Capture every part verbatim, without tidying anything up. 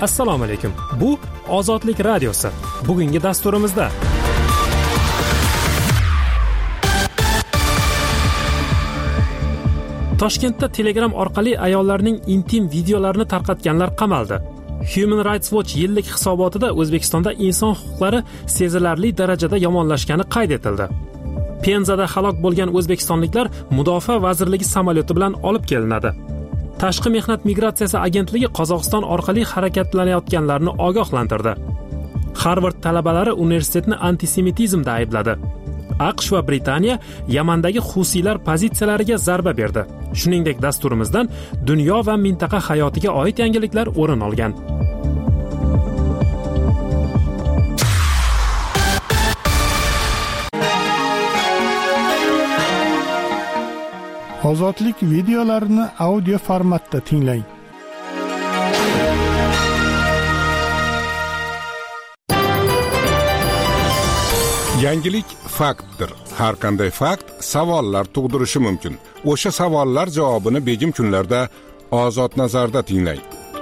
Assalomu alaykum. Bu Ozodlik radiosi. Bugungi dasturimizda Toshkentda Telegram orqali ayollarning intim videolarini tarqatganlar qamaldi. Human Rights Watch yillik hisobotida O'zbekistonda inson huquqlari sezilarli darajada yomonlashgani qayd etildi. Penzada halok bo'lgan o'zbekistonliklar Mudofaa vazirligi samolyoti bilan olib kelinadi. Tashqi mehnat migratsiyasi agentligi Qozog'iston orqali harakatlanayotganlarni ogohlantirdi. Harvard talabalari universitetni antisemitizmda aybladi. AQSh va Britaniya Yamandagi Husiylar pozitsiyalariga zarba berdi. Shuningdek, dasturimizdan dunyo va mintaqa hayotiga oid yangiliklar o'rin olgan. Ozodlik videolarini audio formatda tinglang. Yangilik faktdir. Har qanday fakt savollar tug'dirishi mumkin. O'sha savollar javobini begim kunlarda Ozod nazarda tinglang.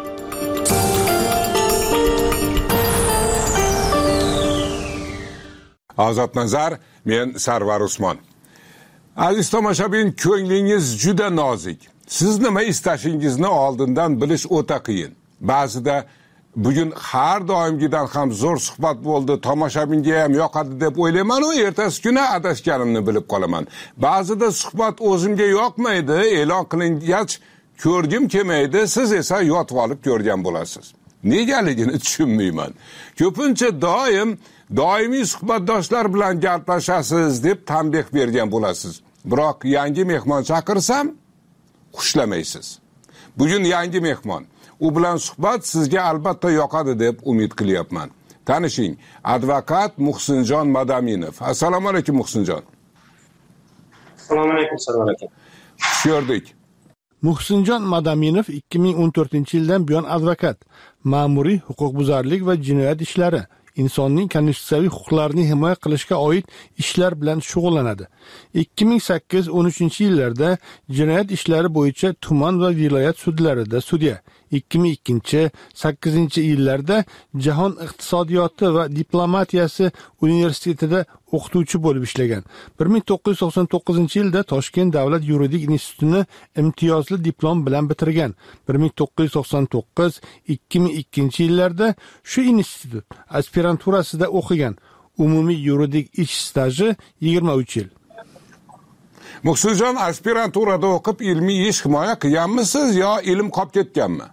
Ozod nazar, men Sarvar Usmon. Aziz tomoshabin, ko'nglingiz juda nozik. Siz nima istashingizni oldindan bilish o'ta qiyin. Ba'zida bugun har doimgidan ham zo'r suhbat bo'ldi, tomoshabinga ham yoqadi deb o'ylayman, u ertasi kuni adashganimni bilib qolaman. Ba'zida suhbat o'zimga yoqmaydi, e'lon qilingach ko'rgim kelmaydi, siz esa yotib olib ko'rgan bo'lasiz. Negaligini tushunmayman. Ko'pincha doim doimiy suhbatdoshlar bilan gaplashasiz deb tanbeh bergan bo'lasiz. Biroq yangi mehmon chaqirsam xushlamaysiz. Bugun yangi mehmon. U bilan suhbat sizga albatta yoqadi deb umid qilyapman. Tanishing, advokat Muhsinjon Madaminov. Assalomu alaykum Muhsinjon. Assalomu alaykum Sarvar aka. Ko'rdik. Muhsinjon Madaminov ikki ming o'n to'rtinchi yildan buyon advokat, ma'muriy huquqbuzarlik va jinoyat ishlari, insonning konstitutsiyaviy huquqlarini himoya qilishga oid ishlar bilan shug'ullanadi. ikki ming sakkiz o'n uchinchi yillarda jinoyat ishlari bo'yicha tuman va viloyat sudlarida sudya, ikki ming ikkinchi sakkizinchi yillarda Jahon iqtisodiyoti va diplomatiyasi universitetida o'qituvchi bo'lib ishlagan. bir ming to'qqiz yuz to'qson to'qqizinchi yilda Toshkent davlat yuridik institutini imtiyozli diplom bilan bitirgan. bir ming to'qqiz yuz to'qson to'qqiz ikki ming ikkinchi yillarda shu institut aspiranturasida o'qigan. Umumiy yuridik ish staji yigirma uch yil. Muhsinjon, aspiranturada o'qib ilmiy ish himoya qilganmisiz yo ilm qolib ketganmi?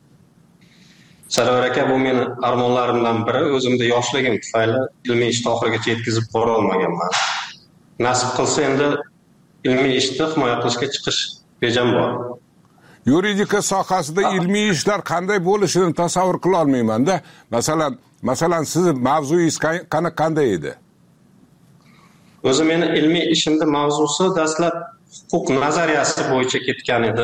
Sarvar aka, bu meni armonlarimdan biri. O'zimda yoshligim tufayli ilmiy ishni oxirigacha yetkazib bora olmaganman. Nasib qilsa endi ilmiy ishni himoya qilishga chiqish rejam bor. Yuridika sohasida ilmiy ishlar qanday bo'lishini tasavvur qila olmayman-da. Masalan, masalan siz mavzuyingiz qanday edi? O'zi meni ilmiy ishimda mavzusi dastlab huquq nazariyasi bo'yicha ketgan edi.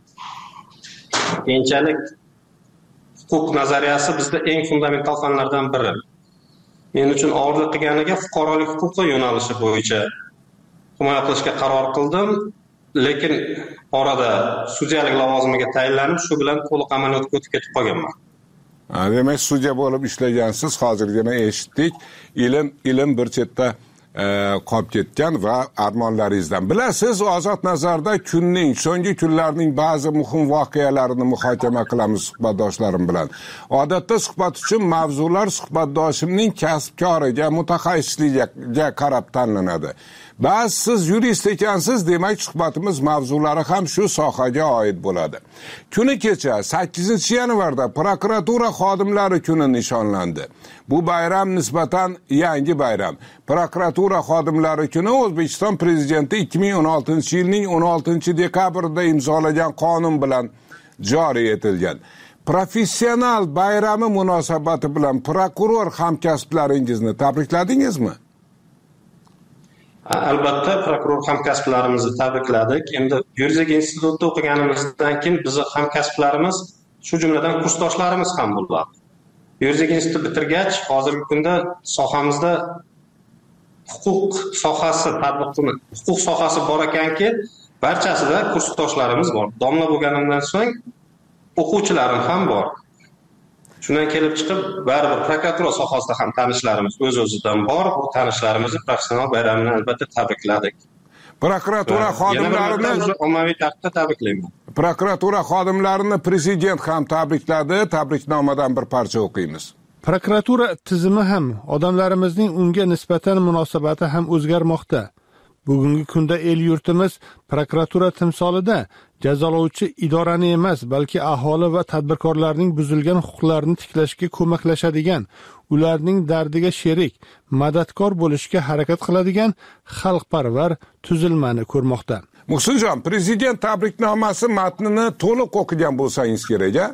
Keyinchalik huquq nazariyasi bizda eng fundamental fanlardan biri. Men uchun og'irlik qilganiga fuqarolik huquqi yo'nalishi bo'yicha himoya qilishga qaror qildim, lekin orada sudyalik lavozimiga tayinlanib, shu bilan to'liq amaliyotga o'tib ketib qolganman. Demak, sudya bo'lib ishlagansiz, hozirgina eshitdik. Ilm ilm bir chetda qolib ketgan va armonlaringizdan. Bilasiz, Ozod nazarda kunning, so'nggi kunlarning ba'zi muhim voqealarini muhokama qilamiz suhbatdoshlarim bilan. Odatda suhbat uchun mavzular suhbatdoshimning kasb-koriga, mutaxassisligiga qarab tanlanadi. Ba'zi siz yurist ekansiz, demak suhbatimiz mavzulari ham shu sohaga oid bo'ladi. Kuni kecha sakkizinchi yanvarda prokuratura xodimlari kuni nishonlandi. Bu bayram nisbatan yangi bayram. Prokuratura xodimlari kuni O'zbekiston prezidenti ikki ming o'n oltinchi yilning o'n oltinchi dekabrida imzolagan qonun bilan joriy etilgan. Professional bayrami munosabati bilan prokuror hamkasblaringizni tabrikladingizmi? Albatta, prokuror hamkasblarimizni tabrikladik. Endi yuridik institutda o'qiganimizdan keyin bizning hamkasblarimiz, shu jumladan kursdoshlarimiz ham bo'ladi. Yuridik institut bitirgach, hozirgi kunda sohamizda huquq sohasi tatbiqini, huquq sohasi bor ekanki, barchasida kursdoshlarimiz bor. Domla bo'lganimdan so'ng o'quvchilarim ham bor. Shundan kelib chiqib, baribir prokuratura sohasida ham tanishlarimiz o'z-o'zidan bor. Bu tanishlarimizni professional bayramini albatta tabrikladik. Prokuratura xodimlarini ommaviy tartibda tabriklayman. Prokuratura xodimlarini prezident ham tabrikladi. Tabriknomadan bir parcha o'qiymiz. Prokuratura tizimi ham odamlarimizning unga nisbatan munosabati ham o'zgarmoqda. Bugungi kunda el yurtimiz prokuratura timsolida jazolovchi idorani emas, balki aholi va tadbirkorlarning buzilgan huquqlarini tiklashga ko'maklashadigan, ularning dardiga sherik, madadkor bo'lishga harakat qiladigan xalqparvar tuzilmani ko'rmoqda. Muhsinjon, prezident tabriknomasi matnini to'liq o'qigan bo'lsangiz kerak-a?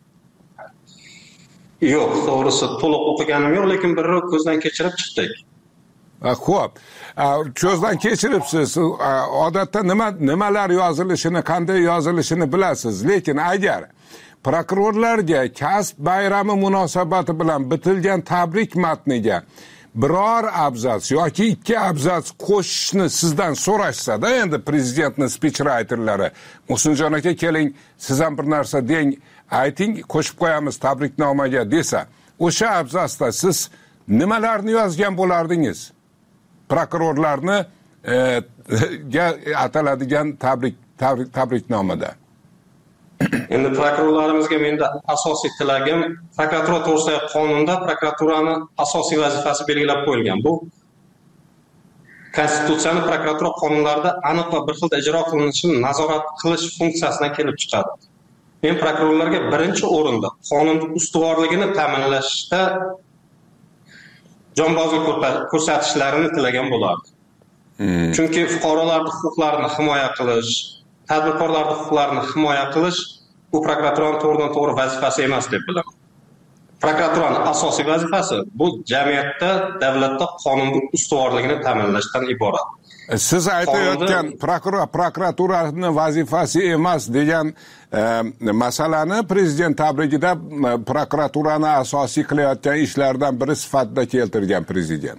Yo'q, to'g'risi to'liq o'qiganim yo'q, lekin bir ko'zdan kechirib chiqdik. Xo'p, ko'zdan kechiribsiz. Odatda nima nimalar yozilishini, qanday yozilishini bilasiz, lekin agar prokurorlarga kasb bayrami munosabati bilan bitilgan tabrik matniga biror abzats yoki ikki abzats qo'shishni sizdan so'rashsa-da, endi prezidentning speechwriterlari, Muhsinjon aka keling, siz ham bir narsa deng, ayting, qo'shib qo'yamiz tabriknomaga desa, o'sha abzatsda siz nimalarni yozgan bo'lardingiz? Prokurorlarni e, ga ataladigan tabrik tabrik tabriknomada. Endi prokurorlarimizga menda asosiy tilagim, prokuratura to'g'risidagi qonunda prokuraturani asosiy vazifasi belgilab qo'yilgan. Bu Konstitutsiyani prokuratura qonunlarida aniq va bir xil ijro qilinishini nazorat qilish funksiyasidan kelib chiqadi. Men prokurorlarga birinchi o'rinda qonunning ustuvorligini ta'minlashda jonbozlik ko'rsatishlarini tilagan bo'lardi. Hmm. Chunki fuqarolarning huquqlarini himoya qilish, tadbirkorlarning huquqlarini himoya qilish bu prokuraturaning to'g'ridan-to'g'ri vazifasi emas deb bilaman. Prokuraturaning asosiy vazifasi bu jamiyatda, davlatda qonunning ustuvorligini ta'minlashdan iborat. Siz aytayotgan prokuraturaning vazifasi emas degan e, masalani prezident tabrigida prokuraturani asosiy qilayotgan ishlardan biri sifatida keltirgan prezident.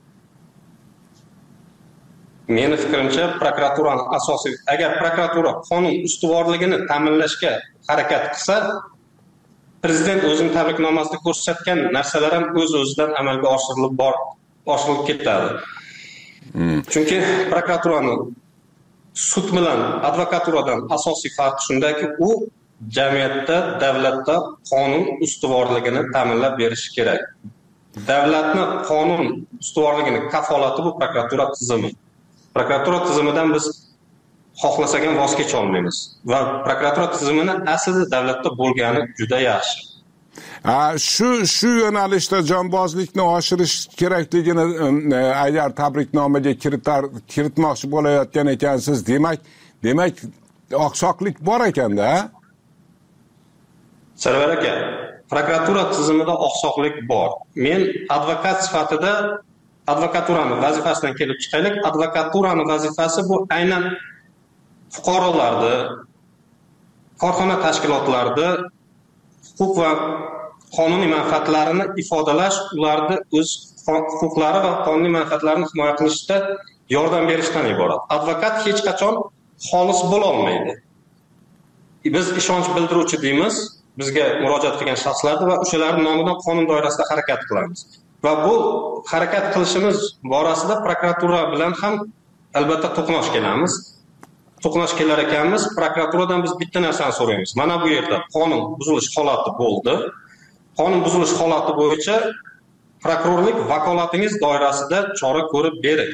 Meni fikrimcha, prokuraturaning asosiy, agar prokuratura qonun ustuvorligini ta'minlashga harakat qilsa, prezident o'zining tabriknomasida ko'rsatgan narsalar ham o'z-o'zidan amalga oshirilib bor, oshirilib ketadi. Hmm. Chunki prokuraturaning sud bilan advokaturadan asosiy farqi shundaki, u jamiyatda, davlatda qonun ustuvorligini ta'minlab berishi kerak. Davlatni qonun ustuvorligini kafolati bu prokuratura tizimi. Prokuratura tizimidan biz xohlasak ham voz kecha olmaymiz va prokuratura tizimini aslida davlatda bo'lgani juda yaxshi. Ha, shu shu yo'nalishda jonbozlikni oshirish kerakligini agar tabriknomaga kiritar kiritmoqchi bo'layotgan ekansiz, demak, demak oqsoqlik bor ekanda. Sarvar aka, prokuratura tizimida oqsoqlik bor. Men advokat sifatida advokaturaning vazifasidan kelib chiqaylik. Advokaturaning vazifasi bu aynan fuqarolarni, korxona tashkilotlarida huquq va qonuniy manfaatlarini ifodalash, ularni o'z huquqlari va qonuniy manfaatlarini himoya qilishda yordam berishdan iborat. Advokat hech qachon xolis bo'la olmaydi. Biz ishonch bildiruvchi deymiz, bizga murojaat qilgan shaxslarni va o'shalarning nomidan qonun doirasida harakat qilamiz. Va bu harakat qilishimiz borasida prokuratura bilan ham albatta to'qnash kelamiz. To'qnash kelar ekanmiz, prokuraturadan biz bitta narsani so'raymiz. Mana bu yerda qonun buzilish holati bo'ldi. Qonun buzilish holati bo'yicha prokurorlik vakolatingiz doirasida chora ko'rib bering.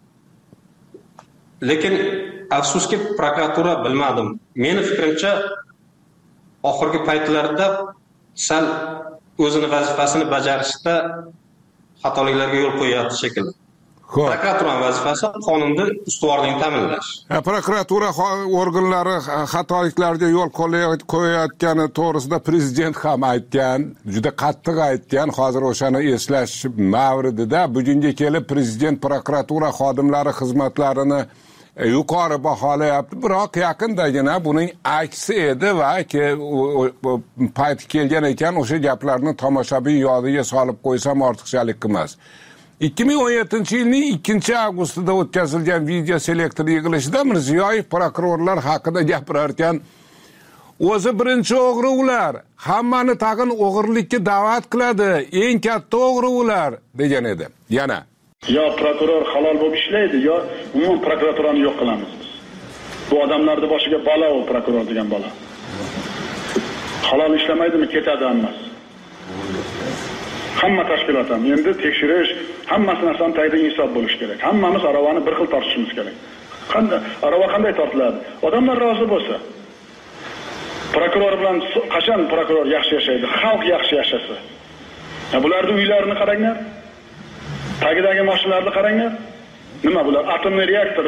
Lekin afsuski prokuratura bilmadim. Meni fikrimcha oxirgi paytlarda sal o'zini vazifasini bajarishda xatoliklarga yo'l qo'yayotdi shekilli. Prokuraturaning vazifasi qonunda ustuvorlikni ta'minlash. Prokuratura organlari xatoliklarga yo'l qo'yayotgani to'g'risida prezident ham aytgan, juda qattiq aytgan. Hozir o'shani eslash mavridida bugunga kelib prezident prokuratura xodimlari xizmatlarini yuqori baholayapti. Biroq yaqindagina buning aksi edi va payti kelgan ekan, o'sha gaplarni tomoshabin yodiga solib qo'ysam ortiqchalik emas. ikki ming o'n yettinchi yilning ikkinchi avgustida o'tkazilgan video selektor yig'ilishida Mirziyoyev prokurorlar haqida gapirarkan, o'zi birinchi o'g'ri ular, hammani tag'in o'g'irlikka da'vat qiladi, eng katta o'g'ri ular degan edi. Yana yo prokuror halol bo'lib ishlaydi, yo umuman prokuraturani yo'q qilamiz biz. Bu odamlarning boshiga balo u prokuror degan bola. Halol ishlamaydimi, ketadi hammasi. Hamma tashkilot ham endi tekshirish, hammasi narsaning tagida insof bo'lish kerak. Hammamiz aravani bir xil tortishimiz kerak. Qanday arava qanday tortiladi? Odamlar rozi bo'lsa. Prokuror bilan qachon prokuror yaxshi yashaydi? Xalq yaxshi yashasa. Ya bularning uylarini qaranglar. Tagidagi mashinalarni qaranglar. Nima bular? Atomli reaktor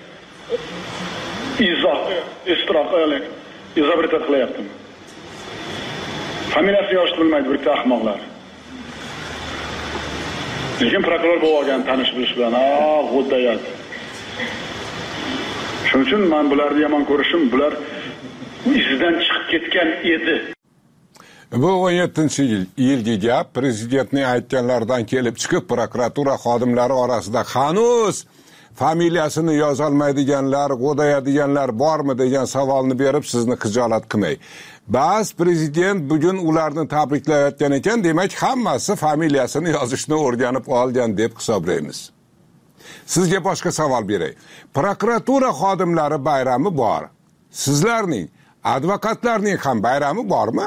izoh, istroq, izobritat qilyaptimi? Familiyasi yosh bilmaydi bir ahmoqlar. Lekin prokuror bo'lib olgan tanish bilish bilan, "Ah, g'o'ddayat." Shuning uchun men bularni yomon ko'rishim, bular izidan chiqib ketgan edi. Bu o'n yettinchi yil, yilgi gap prezidentning aytganlaridan kelib chiqib, prokuratura xodimlari orasida hanuz familiyasini yozolmaydiganlar, g'o'dayadiganlar bormi degan savolni berib sizni xijolat qilmay. Ba'z prezident bugun ularni tabriklayotgan ekan, demak hammasi familiyasini yozishni o'rganib olgan deb hisoblaymiz. Sizga boshqa savol beray. Prokuratura xodimlari bayrami bor. Sizlarning, advokatlarning ham bayrami bormi?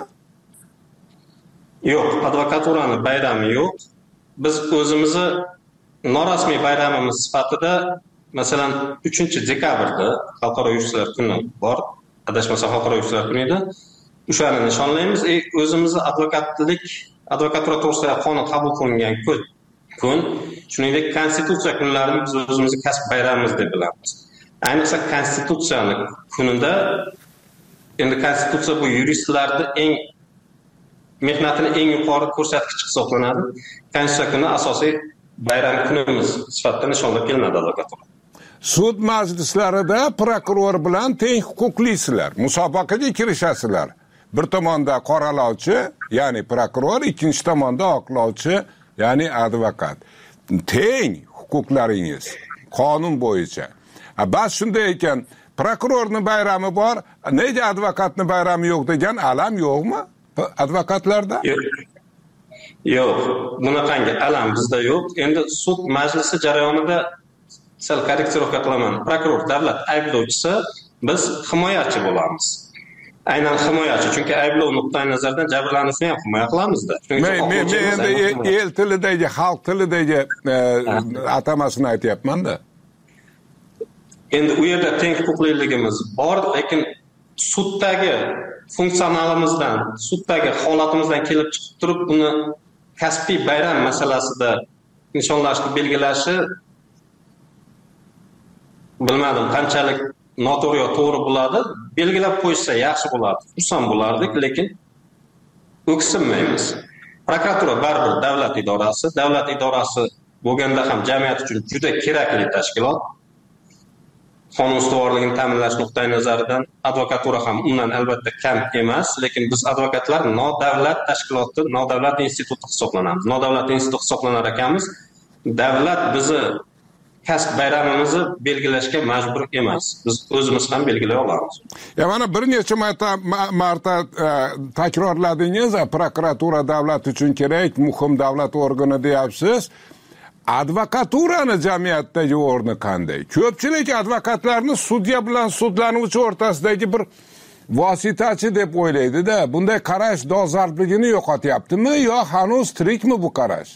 Yo'q, advokaturani bayrami yo'q. Biz o'zimizni norasmiy bayramimiz sifatida, masalan, uchinchi dekabrda Xalqaro yuristlar kuni bor. Adashmasam Xalqaro yuristlar kuni edi. O'shani nishonlaymiz. E, o'zimizni advokatlik, advokatura to'g'risida qonun qabul qilingan kun, kun, shuningdek konstitutsiya kunlarini biz o'zimizning kasb bayramimiz deb bilamiz. Ayniqsa konstitutsiyani kunida, endi konstitutsiya bu yuristlarning eng mehnatini eng yuqori ko'rsatkich hisoblanadi. Konstitutsiya kuni asosiy bayram kunimiz sifatida nishonlab kelinadi advokatura. Sud majlislarida prokuror bilan teng huquqlisizlar, musobaqaga kirishasizlar. Bir tomonda qoralovchi, ya'ni prokuror, ikkinchi tomonda oqlovchi, ya'ni advokat. Teng huquqlaringiz qonun bo'yicha. Bas shunday ekan, prokurorning bayrami bor, nega advokatning bayrami yo'q degan alam yo'qmi advokatlarda? Yo'q. Yo'q, bunaqangi alam bizda yo'q. Endi sud majlisi jarayonida sal korreksirovka qilaman. Prokuror davlat ayblovchisi, biz himoyachi bo'lamiz. Aynan himoyachi, chunki ayblov nuqtai nazaridan jabrlanuvchini ham himoya qilamizda. Men men endi el tilidagi, xalq tilidagi atamasini aytyapman-da. Endi u yerda teng huquqliligimiz bor, lekin suddagi funksionalimizdan, suddagi holatimizdan kelib chiqib turib, buni kasbiy bayram masalasida nishonlashni belgilashi bilmadim qanchalik noto'g'ri yo to'g'ri bo'ladi. Belgilab qo'ysa yaxshi bo'ladi. Xursand bo'lardik, lekin o'ksinmaymiz. Prokuratura baribir davlat idorasi, davlat idorasi bo'lganda ham jamiyat uchun juda kerakli tashkilot. Qonun ustuvorligini ta'minlash nuqtai nazaridan advokatura ham undan albatta kam emas, lekin biz advokatlar nodavlat tashkiloti, nodavlat instituti hisoblanamiz. Nodavlat institut hisoblanar ekanmiz. Davlat bizni kasb bayramimizni belgilashga majbur emas. Biz o'zimiz ham belgilay olamiz. Ya mana bir necha marta marta takrorladingiz, prokuratura davlat uchun kerak, muhim davlat organi deyapsiz. Advokaturani jamiyatdagi o'rni qanday? Ko'pchilik advokatlarni sudya bilan sudlanuvchi o'rtasidagi bir vositachi deb o'ylaydi-da. Bunday qarash dolzarbligini yo'qotyaptimi yo hanuz tirikmi bu qarash?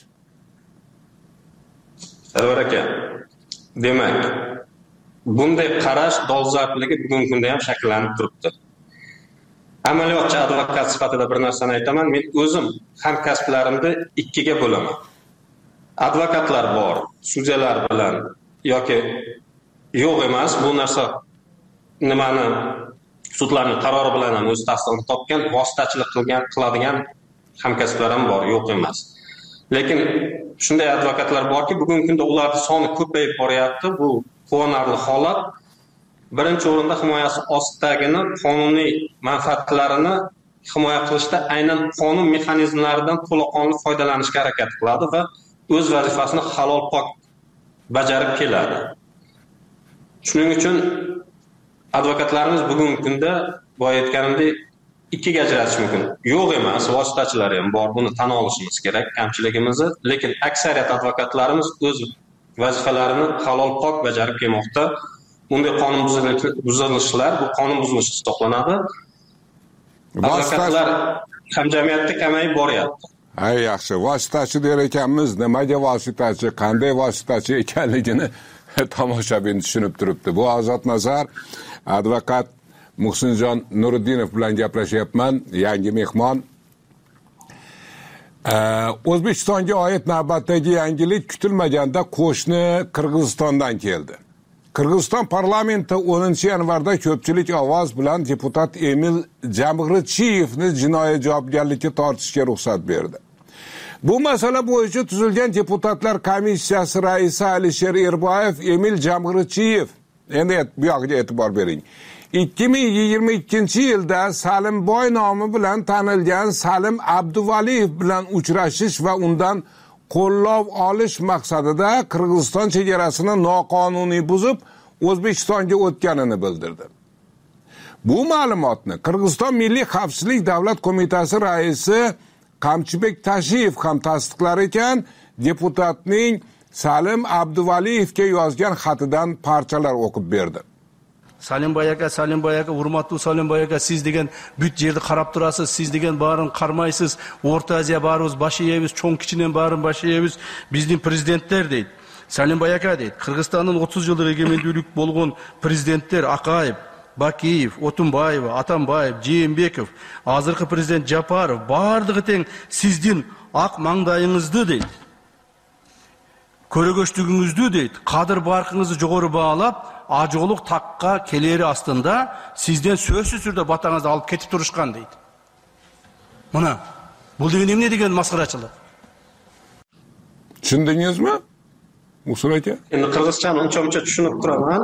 Sarvar aka, demak, bunday qarash dolzarbligi bugungi kunda ham shakllanib turibdi. Amaliyotchi advokat sifatida bir narsani aytaman, men o'zim hamkasblarimni ikkiga bo'laman. Advokatlar bor, sudyalar bilan yoki yo'q emas, bu narsa nimani sudlarning qarori bilan ham o'z tasdig'ini topgan, vositachilik qilgan, qiladigan hamkasblar ham bor, yo'q emas. Lekin shunday advokatlar borki, bugungi kunda ularning soni ko'payib boryapti. Bu quvonarli holat. Birinchi o'rinda himoyasi ostidagini qonuniy manfaatlarini himoya qilishda aynan qonun mexanizmlaridan to'laqonli foydalanishga harakat qiladi va o'z vazifasini halol pok bajarib keladi. Shuning uchun advokatlarimiz bugungi kunda boya aytganimdek ikkiga ajratish mumkin. Yo'q emas, vositachilar ham bor, buni tan olishimiz kerak kamchiligimizni, lekin aksariyat advokatlarimiz o'z vazifalarini halol pok bajarib kelmoqda. Bunday qonun buzilishlar bu qonun buzilishi hisoblanadi. Advokatlar hamjamiyatda kamayib boryapti. Ay yaxshi, vositachi der ekanmiz, nimaga vositachi, qanday vositachi ekanligini tomoshabin tushunib turibdi. Bu Ozod Nazar, advokat Muhsinjon Nuriddinov bilan gaplashyapman, yangi mehmon. O'zbekistonga oid navbatdagi yangilik kutilmaganda qo'shni Qirg'izistondan keldi. Qirg'iziston parlamenti o'ninchi yanvarda ko'pchilik ovoz bilan deputat Emil Jamg'richiyevni jinoiy javobgarlikka tortishga ruxsat berdi. Bu masala bo'yicha tuzilgan deputatlar komissiyasi raisi Alisher Erboyev Emil Jamg'richiyev, endi bu yoqqa e'tibor bering, ikki ming yigirma ikkinchi yilda Salimboy nomi bilan tanilgan Salim Abduvaliyev bilan uchrashish va undan qo'llov olish maqsadida Qirg'iziston chegarasini noqonuniy buzib O'zbekistonga o'tganini bildirdi. Bu ma'lumotni Qirg'iziston Milliy xavfsizlik davlat qo'mitasi raisi Qamchibek Tashiyev ham tasdiqlar ekan, deputatning Salim Abduvaliyevga yozgan xatidan parchalar o'qib berdi. Salimboy aka, Salimboy aka, hurmatli Salimboy aka, siz degan büt yerni qarab turasiz, siz degan barin qarmaysiz, O'rta Osiyo barimiz bashi yeymiz, cho'ng kichinen barin bashi yeymiz, bizning prezidentlar deydi. Salimboy aka deydi, Qirg'izistonning o'ttiz yillik egemenlik bo'lgan prezidentlar Aqayev, Bakiyev, O'tunboyev, Atamboyev, Jeenbekov, hozirgi prezident Japarov bardigi teng sizning aq mangdayingizdi deydi. Ko'rgöçlüğünüzdü deydi. Qadir barqınızı jo'g'ori bağlab, ajoluk taqqa keleri aslında sizden sözsüz türde batağınızı alıp ketip turuşkan deydi. Buna, bu degenim ne degen masqarachilik? Tushundingizmi? Musul aka? Endi Qirg'izchani uncha-muncha tushunib turaman.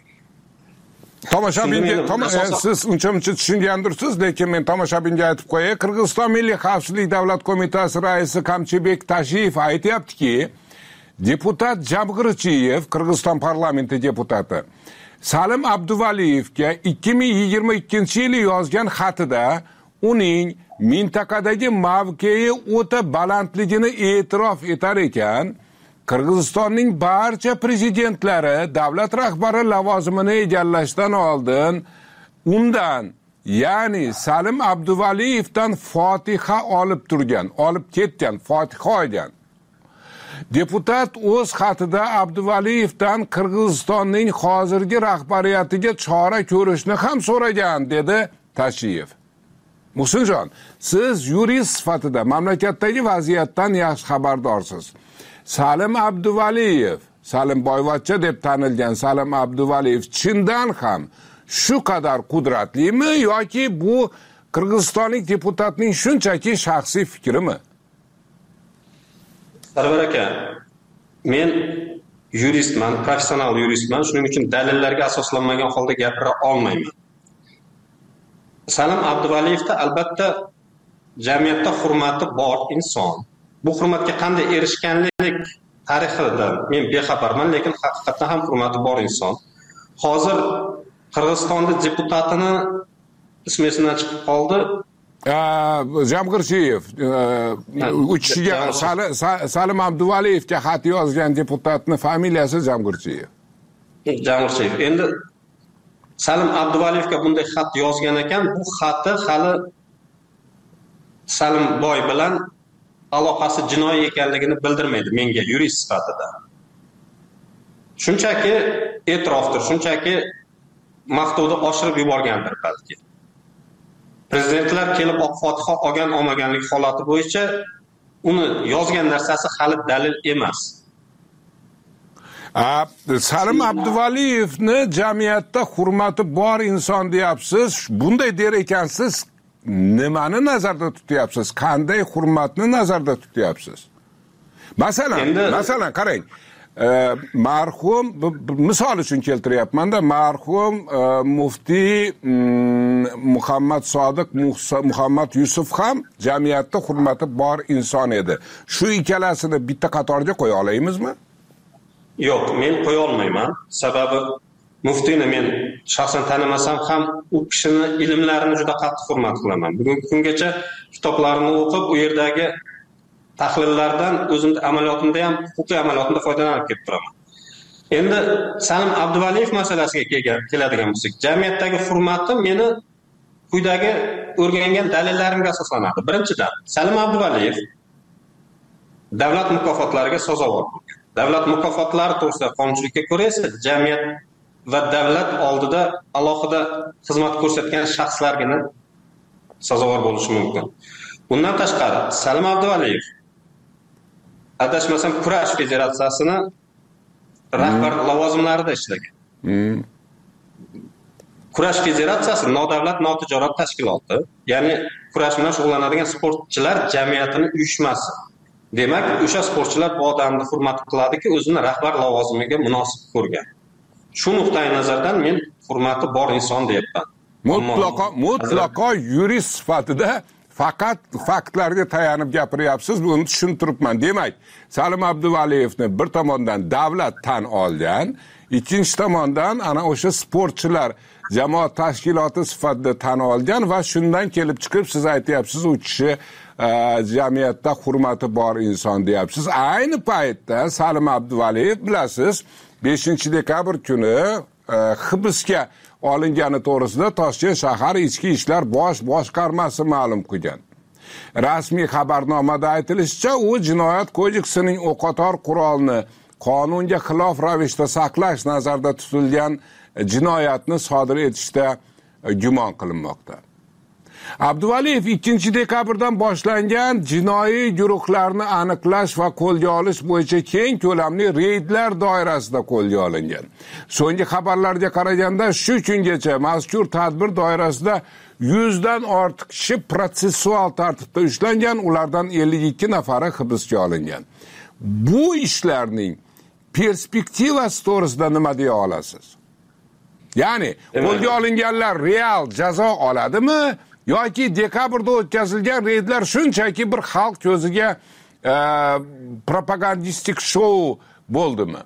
Tomoshabinga, siz uncha-muncha tushungandirsiz, lekin men tomoshabinga aytib qo'yay. Qirg'iziston Milliy xavfsizlik davlat qo'mitasi raisi Qamchibek Tashiyev aytayaptiki, deputat Jamg'richiyev, Qirg'iziston parlamenti deputati, Salim Abduvaliyevga ikki ming yigirma ikkinchi yili yozgan xatida uning mintaqadagi mavqei o'ta balandligini e'tirof etar ekan, Qirg'izistonning barcha prezidentlari davlat rahbari lavozimini egallashdan oldin undan, ya'ni Salim Abduvaliyevdan fotiha olib turgan, olib ketgan, fotiha olgan. Deputat o'z xatida Abduvaliyevdan Qirg'izistonning hozirgi rahbariyatiga chora ko'rishni ham so'ragan, dedi Tashiyev. Muhsinjon, siz yurist sifatida mamlakatdagi vaziyatdan yaxshi xabardorsiz. Salim Abduvaliyev, Salim Boyvachcha deb tanilgan Salim Abduvaliyev chindan ham shu qadar qudratlimi yoki bu Qirg'izistonlik deputatning shunchaki shaxsiy fikrimi? Sarvar aka, men yuristman, professional yuristman, shuning uchun dalillarga asoslanmagan holda gapira olmayman. Salim Abduvaliyevda albatta jamiyatda hurmati bor inson. Bu hurmatga qanday erishganlik tarixidan men bexabarman, lekin haqiqatdan ham hurmati bor inson. Hozir Qirg'izistonda deputatini ismi esimdan chiqib qoldi. Jamg'richiyev, uch kishiga Salim Abduvaliyevga xat yozgan deputatning familiyasi Jamg'richiyev. Jamg'richiyev. Endi Salim Abduvaliyevga bunday xat yozgan ekan, bu xati hali Salimboy bilan aloqasi jinoiy ekanligini bildirmaydi menga yurist sifatida. Shunchaki e'tirofdir, shunchaki maqtovda oshirib yuborgandir balki. Prezidentlar kelib oq fotiha olgan olmaganlik holati bo'yicha uni yozgan narsasi hali dalil emas. Salim Abduvaliyevni jamiyatda hurmati bor inson deyapsiz. Bunday der ekansiz, nimani nazarda tutyapsiz? Qanday hurmatni nazarda tutyapsiz? Masalan, Endi... masalan qarang. E, marhum, misol uchun keltiryapman-da, marhum e, muftiy mm, Muhammad Sodiq Muhammad Yusuf ham jamiyatda hurmati bor inson edi. Shu ikkalasini bitta qatorga qo'ya olamizmi? Yo'q, men qo'ya olmayman. Sababi muftiyni men shaxsan tanimasam ham u kishini ilmlarini juda qattiq hurmat qilaman. Bugungi kungacha kitoblarini o'qib, u yerdagi tahlillardan o'zimning amaliyotimda ham, huquqiy amaliyotimda foydalanib kelib turaman. Endi Salim Abduvaliyev masalasiga keladigan bo'lsak, jamiyatdagi hurmatim meni quyidagi o'rgangan dalillarimga asoslanadi. Birinchidan, Salim Abduvaliyev davlat mukofotlariga sazovor bo'lgan. Davlat mukofotlari to'g'risida qonunchilikka ko'ra esa jamiyat va davlat oldida alohida xizmat ko'rsatgan shaxslargina sazovor bo'lishi mumkin. Bundan tashqari, Salim Abduvaliyev adashmasam kurash federatsiyasini rahbar lavozimlarida ishlagan. Hmm. Kurash federatsiyasi nodavlat notijorat tashkiloti, ya'ni kurash bilan shug'ullanadigan sportchilar jamiyatining uyushmasi. Demak, o'sha sportchilar bu odamni hurmat qiladiki, o'zini rahbar lavozimiga munosib ko'rgan. Shu nuqtai nazardan men hurmati bor inson deyapman. Mutlaqo mutlaqo yurist sifatida faqat faktlarga tayanib gapiryapsiz, buni tushuntiribman. Demak, Salim Abduvaliyevni bir tomondan davlat tan olgan, ikkinchi tomondan ana o'sha sportchilar jamoat tashkiloti sifatida tan olgan va shundan kelib chiqib siz aytyapsiz, u kishi jamiyatda hurmati bor inson deyapsiz. Ayni paytda Salim Abduvaliyev bilasiz, beshinchi dekabr kuni hibsga olingani to'g'risida Toshkent shahar ichki ishlar bosh boshqarmasi ma'lum qilgan. Rasmiy xabarnomada aytilishicha, u jinoyat kodeksining o'qotar qurolni qonunga xilof ravishda saqlash nazarda tutilgan jinoyatni sodir etishda gumon qilinmoqda. Abduvaliyev ikkinchi dekabrdan boshlangan jinoiy guruhlarni aniqlash va qo'lga olish bo'yicha keng ko'lamli reydlar doirasida qo'lga olingan. So'nggi xabarlarga qaraganda shu kungacha mazkur tadbir doirasida yuzdan ortiq kishi protsessual tartibda ushlangan, ulardan ellik ikki nafari hibsga olingan. Bu ishlarning perspektivasi to'g'risida nima deya olasiz? Ya'ni qo'lga olinganlar real jazo oladimi? Yoki dekabrda o'tkazilgan reydlar shunchaki bir xalq ko'ziga e, propagandistik shou bo'ldimi?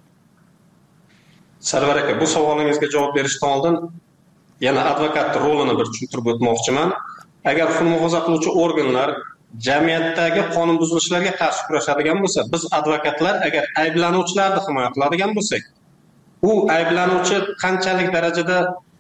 Sarvar aka, bu savolingizga javob berishdan oldin yana advokat rolini bir tushuntirib o'tmoqchiman. Agar huquqni muhofaza qiluvchi organlar jamiyatdagi qonun buzilishlarga qarshi kurashadigan bo'lsa, biz advokatlar agar ayblanuvchilarni himoya qiladigan bo'lsak, u ayblanuvchi qanchalik darajada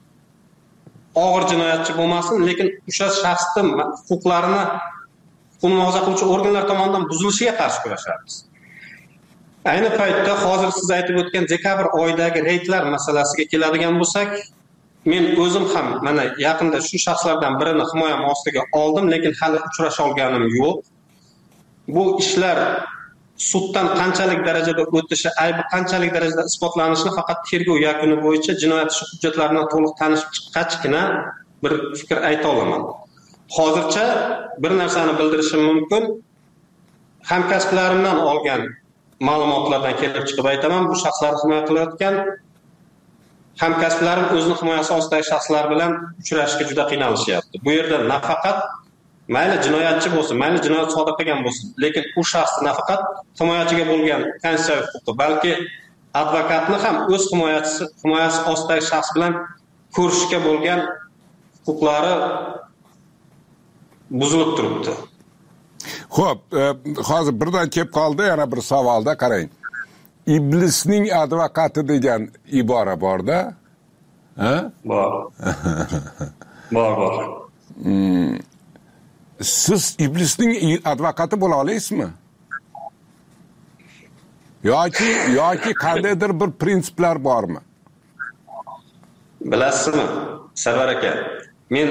og'ir jinoyatchi bo'lmasin, lekin o'sha shaxsning huquqlarini huquqni muhofaza qiluvchi organlar tomonidan buzilishiga qarshi kurashamiz. Ayni paytda hozir siz aytib o'tgan dekabr oyidagi reydlar masalasiga keladigan bo'lsak, men o'zim ham mana yaqinda shu shaxslardan birini himoyam ostiga oldim, lekin hali uchrasha olganim yo'q. Bu ishlar suddan qanchalik darajada o'tishi, aybi qanchalik darajada isbotlanishini faqat tergov yakuni bo'yicha jinoyat ishi hujjatlaridan to'liq tanishib chiqqachgina bir fikr ayta olaman. Hozircha bir narsani bildirishim mumkin. Hamkasblarimdan olgan ma'lumotlardan kelib chiqib aytaman, bu shaxslarni himoya qilayotgan hamkasblarim o'zining himoyasi ostidagi shaxslar bilan uchrashishga juda qiynalishyapti. Bu yerda nafaqat mayli jinoyatchi bo'lsin, mayli jinoyat sodir qilgan bo'lsin, lekin u shaxsni nafaqat himoyachiga bo'lgan konstitutsiyaviy huquqi, balki advokatni ham o'z himoyachisi, himoyasi ostidagi shaxs bilan ko'rishishga bo'lgan huquqlari buzilib turibdi. Xo'p, e, hozir birdan kelib qoldi yana bir savolda, qarang. Iblisning advokati degan ibora borda? Ha? Bor. Bor, bor. Hmm. Siz iblisning advokati bo'la olasizmi? Yoki yoki qandaydir bir prinsiplar bormi? Bilasizmi, Sarvar aka, men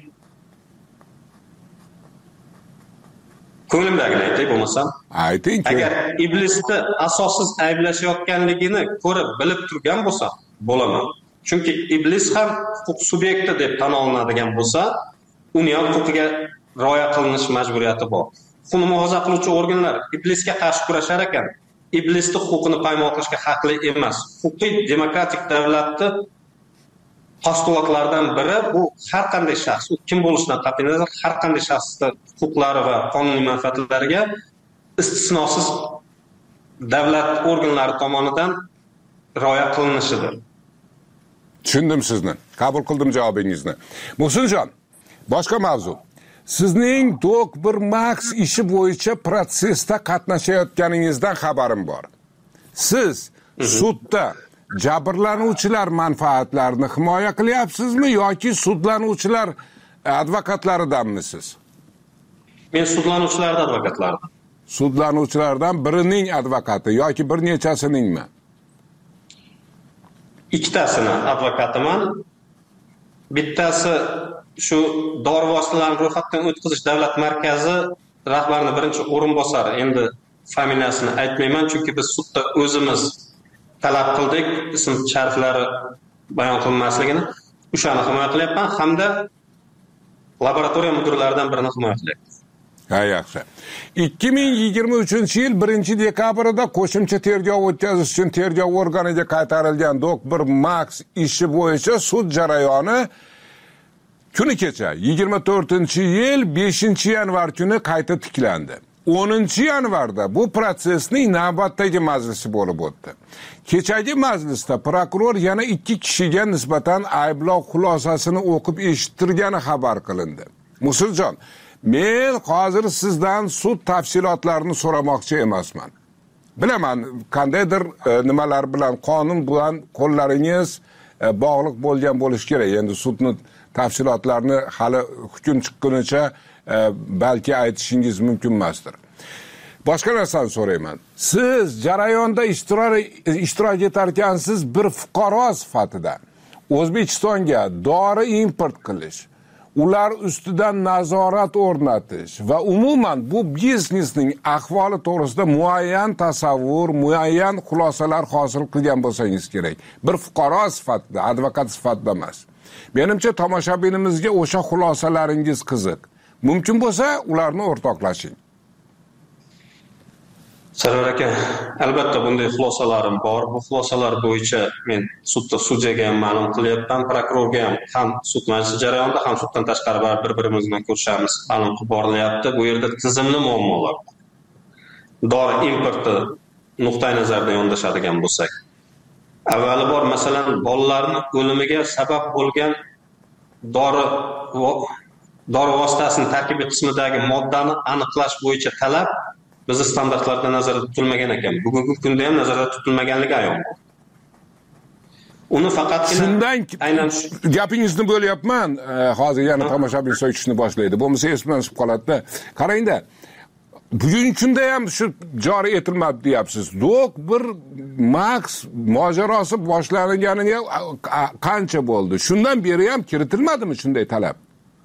ko'nglimdagini aytay bo'lmasam. Ayting. Agar iblisni asossiz ayblashayotganligini ko'rib, bilib turgan bo'lsam, bo'laman. Chunki iblis ham huquq subyekti deb tan olinadigan bo'lsa, uning ham huquqiga rioya qilinish majburiyati bor. Huquqni muhofaza qiluvchi organlar iblisga qarshi kurashar ekan, iblisning huquqini poymol qilishga haqli emas. Huquqiy demokratik davlatni postulatlardan biri bu har qanday shaxs, u kim bo'lishidan qat'iy nazar, har qanday shaxsning huquqlari va qonuniy manfaatlariga istisnosiz davlat organlari tomonidan rioya qilinishidir. Tushundim sizni. Qabul qildim javobingizni. Muhsinjon, boshqa mavzu. Sizning Doktor Max ishi bo'yicha protsessda qatnashayotganingizdan xabarim bor. Siz sudda jabrlanuvchilar manfaatlarini himoya qilyapsizmi yoki sudlanuvchilar advokatlaridanmisiz? Men sudlanuvchilardan advokatlaridan. Sudlanuvchilardan birining advokati yoki bir nechasiningmi? Ikkitasini advokatiman. Bittasi shu dori vositalarini ro'yxatdan o'tkazish davlat markazi rahbarining birinchi o'rinbosari. Endi familiyasini aytmayman, chunki biz sudda o'zimiz talab qildik, ism shariflari bayon qilinmasligini. O'shani himoya qilyapman hamda laboratoriya mudirlaridan birini himoya qilyapman. Ha, yaxshi. ikki ming yigirma uchinchi yil birinchi dekabrida qo'shimcha tergov o'tkazish uchun tergov organiga qaytarilgan Doktor Max ishi bo'yicha sud jarayoni kuni kecha yigirma to'rtinchi yil beshinchi yanvar kuni qayta tiklandi. o'ninchi yanvarda bu protsessning navbatdagi majlisi bo'lib o'tdi. Kechagi majlisda prokuror yana ikki kishiga nisbatan ayblov xulosasini o'qib eshittirgani xabar qilindi. Musuljon, men hozir sizdan sud tafsilotlarini so'ramoqchi emasman. Bilaman, qandaydir e, nimalar bilan qonun bilan qo'llaringiz e, bog'liq bo'lgan bo'lish kerak. Endi sudning tafsilotlarini hali hukm chiqqunicha e, balki aytishingiz mumkin emasdir. Boshqa narsani so'rayman. Siz jarayonda ishtirok ishtirok etarkansiz bir fuqaro sifatida O'zbekistonga dori import qilish, ular ustidan nazorat o'rnatish va umuman bu biznesning ahvoli to'g'risida muayyan tasavvur, muayyan xulosalar hosil qilgan bo'lsangiz kerak. Bir fuqaro sifatida, advokat sifatida emas. Menimcha tomoshabinimizga o'sha xulosalaringiz qiziq. Mumkin bo'lsa, ularni o'rtoqlashing. Sarvar aka, albatta bunday xulosalarim bor. Bu xulosalar bo'yicha men sudda sudyaga ham ma'lum qilyapman, prokurorga ham ham sud majlisi jarayonida, ham suddan tashqari bir-birimiz bilan ko'rishamiz, ma'lum qilib borilyapti. Bu yerda tizimli muammolar bor. Dori importi nuqtai nazaridan yondashadigan bo'lsak, avvali bor, masalan, bolalarning o'limiga sabab bo'lgan dori dori vositasining tarkibiy qismidagi moddani aniqlash bo'yicha talab bizni standartlarda nazarda tutilmagan ekan. Bugungi kunda ham nazarda tutilmaganligi ayon. Uni faqatgina shundan aynan gapingizni bo'lyapman. Hozir yana tomoshabin so'kishni boshlaydi. Bo'lmasa esimdan chiqib qoladi-da. Qarangda. Bugungi kunda ham shu joriy etilmadi deyapsiz. Doktor Max mojarosi boshlanganiga qancha bo'ldi? Shundan beri ham kiritilmadimi shunday talab?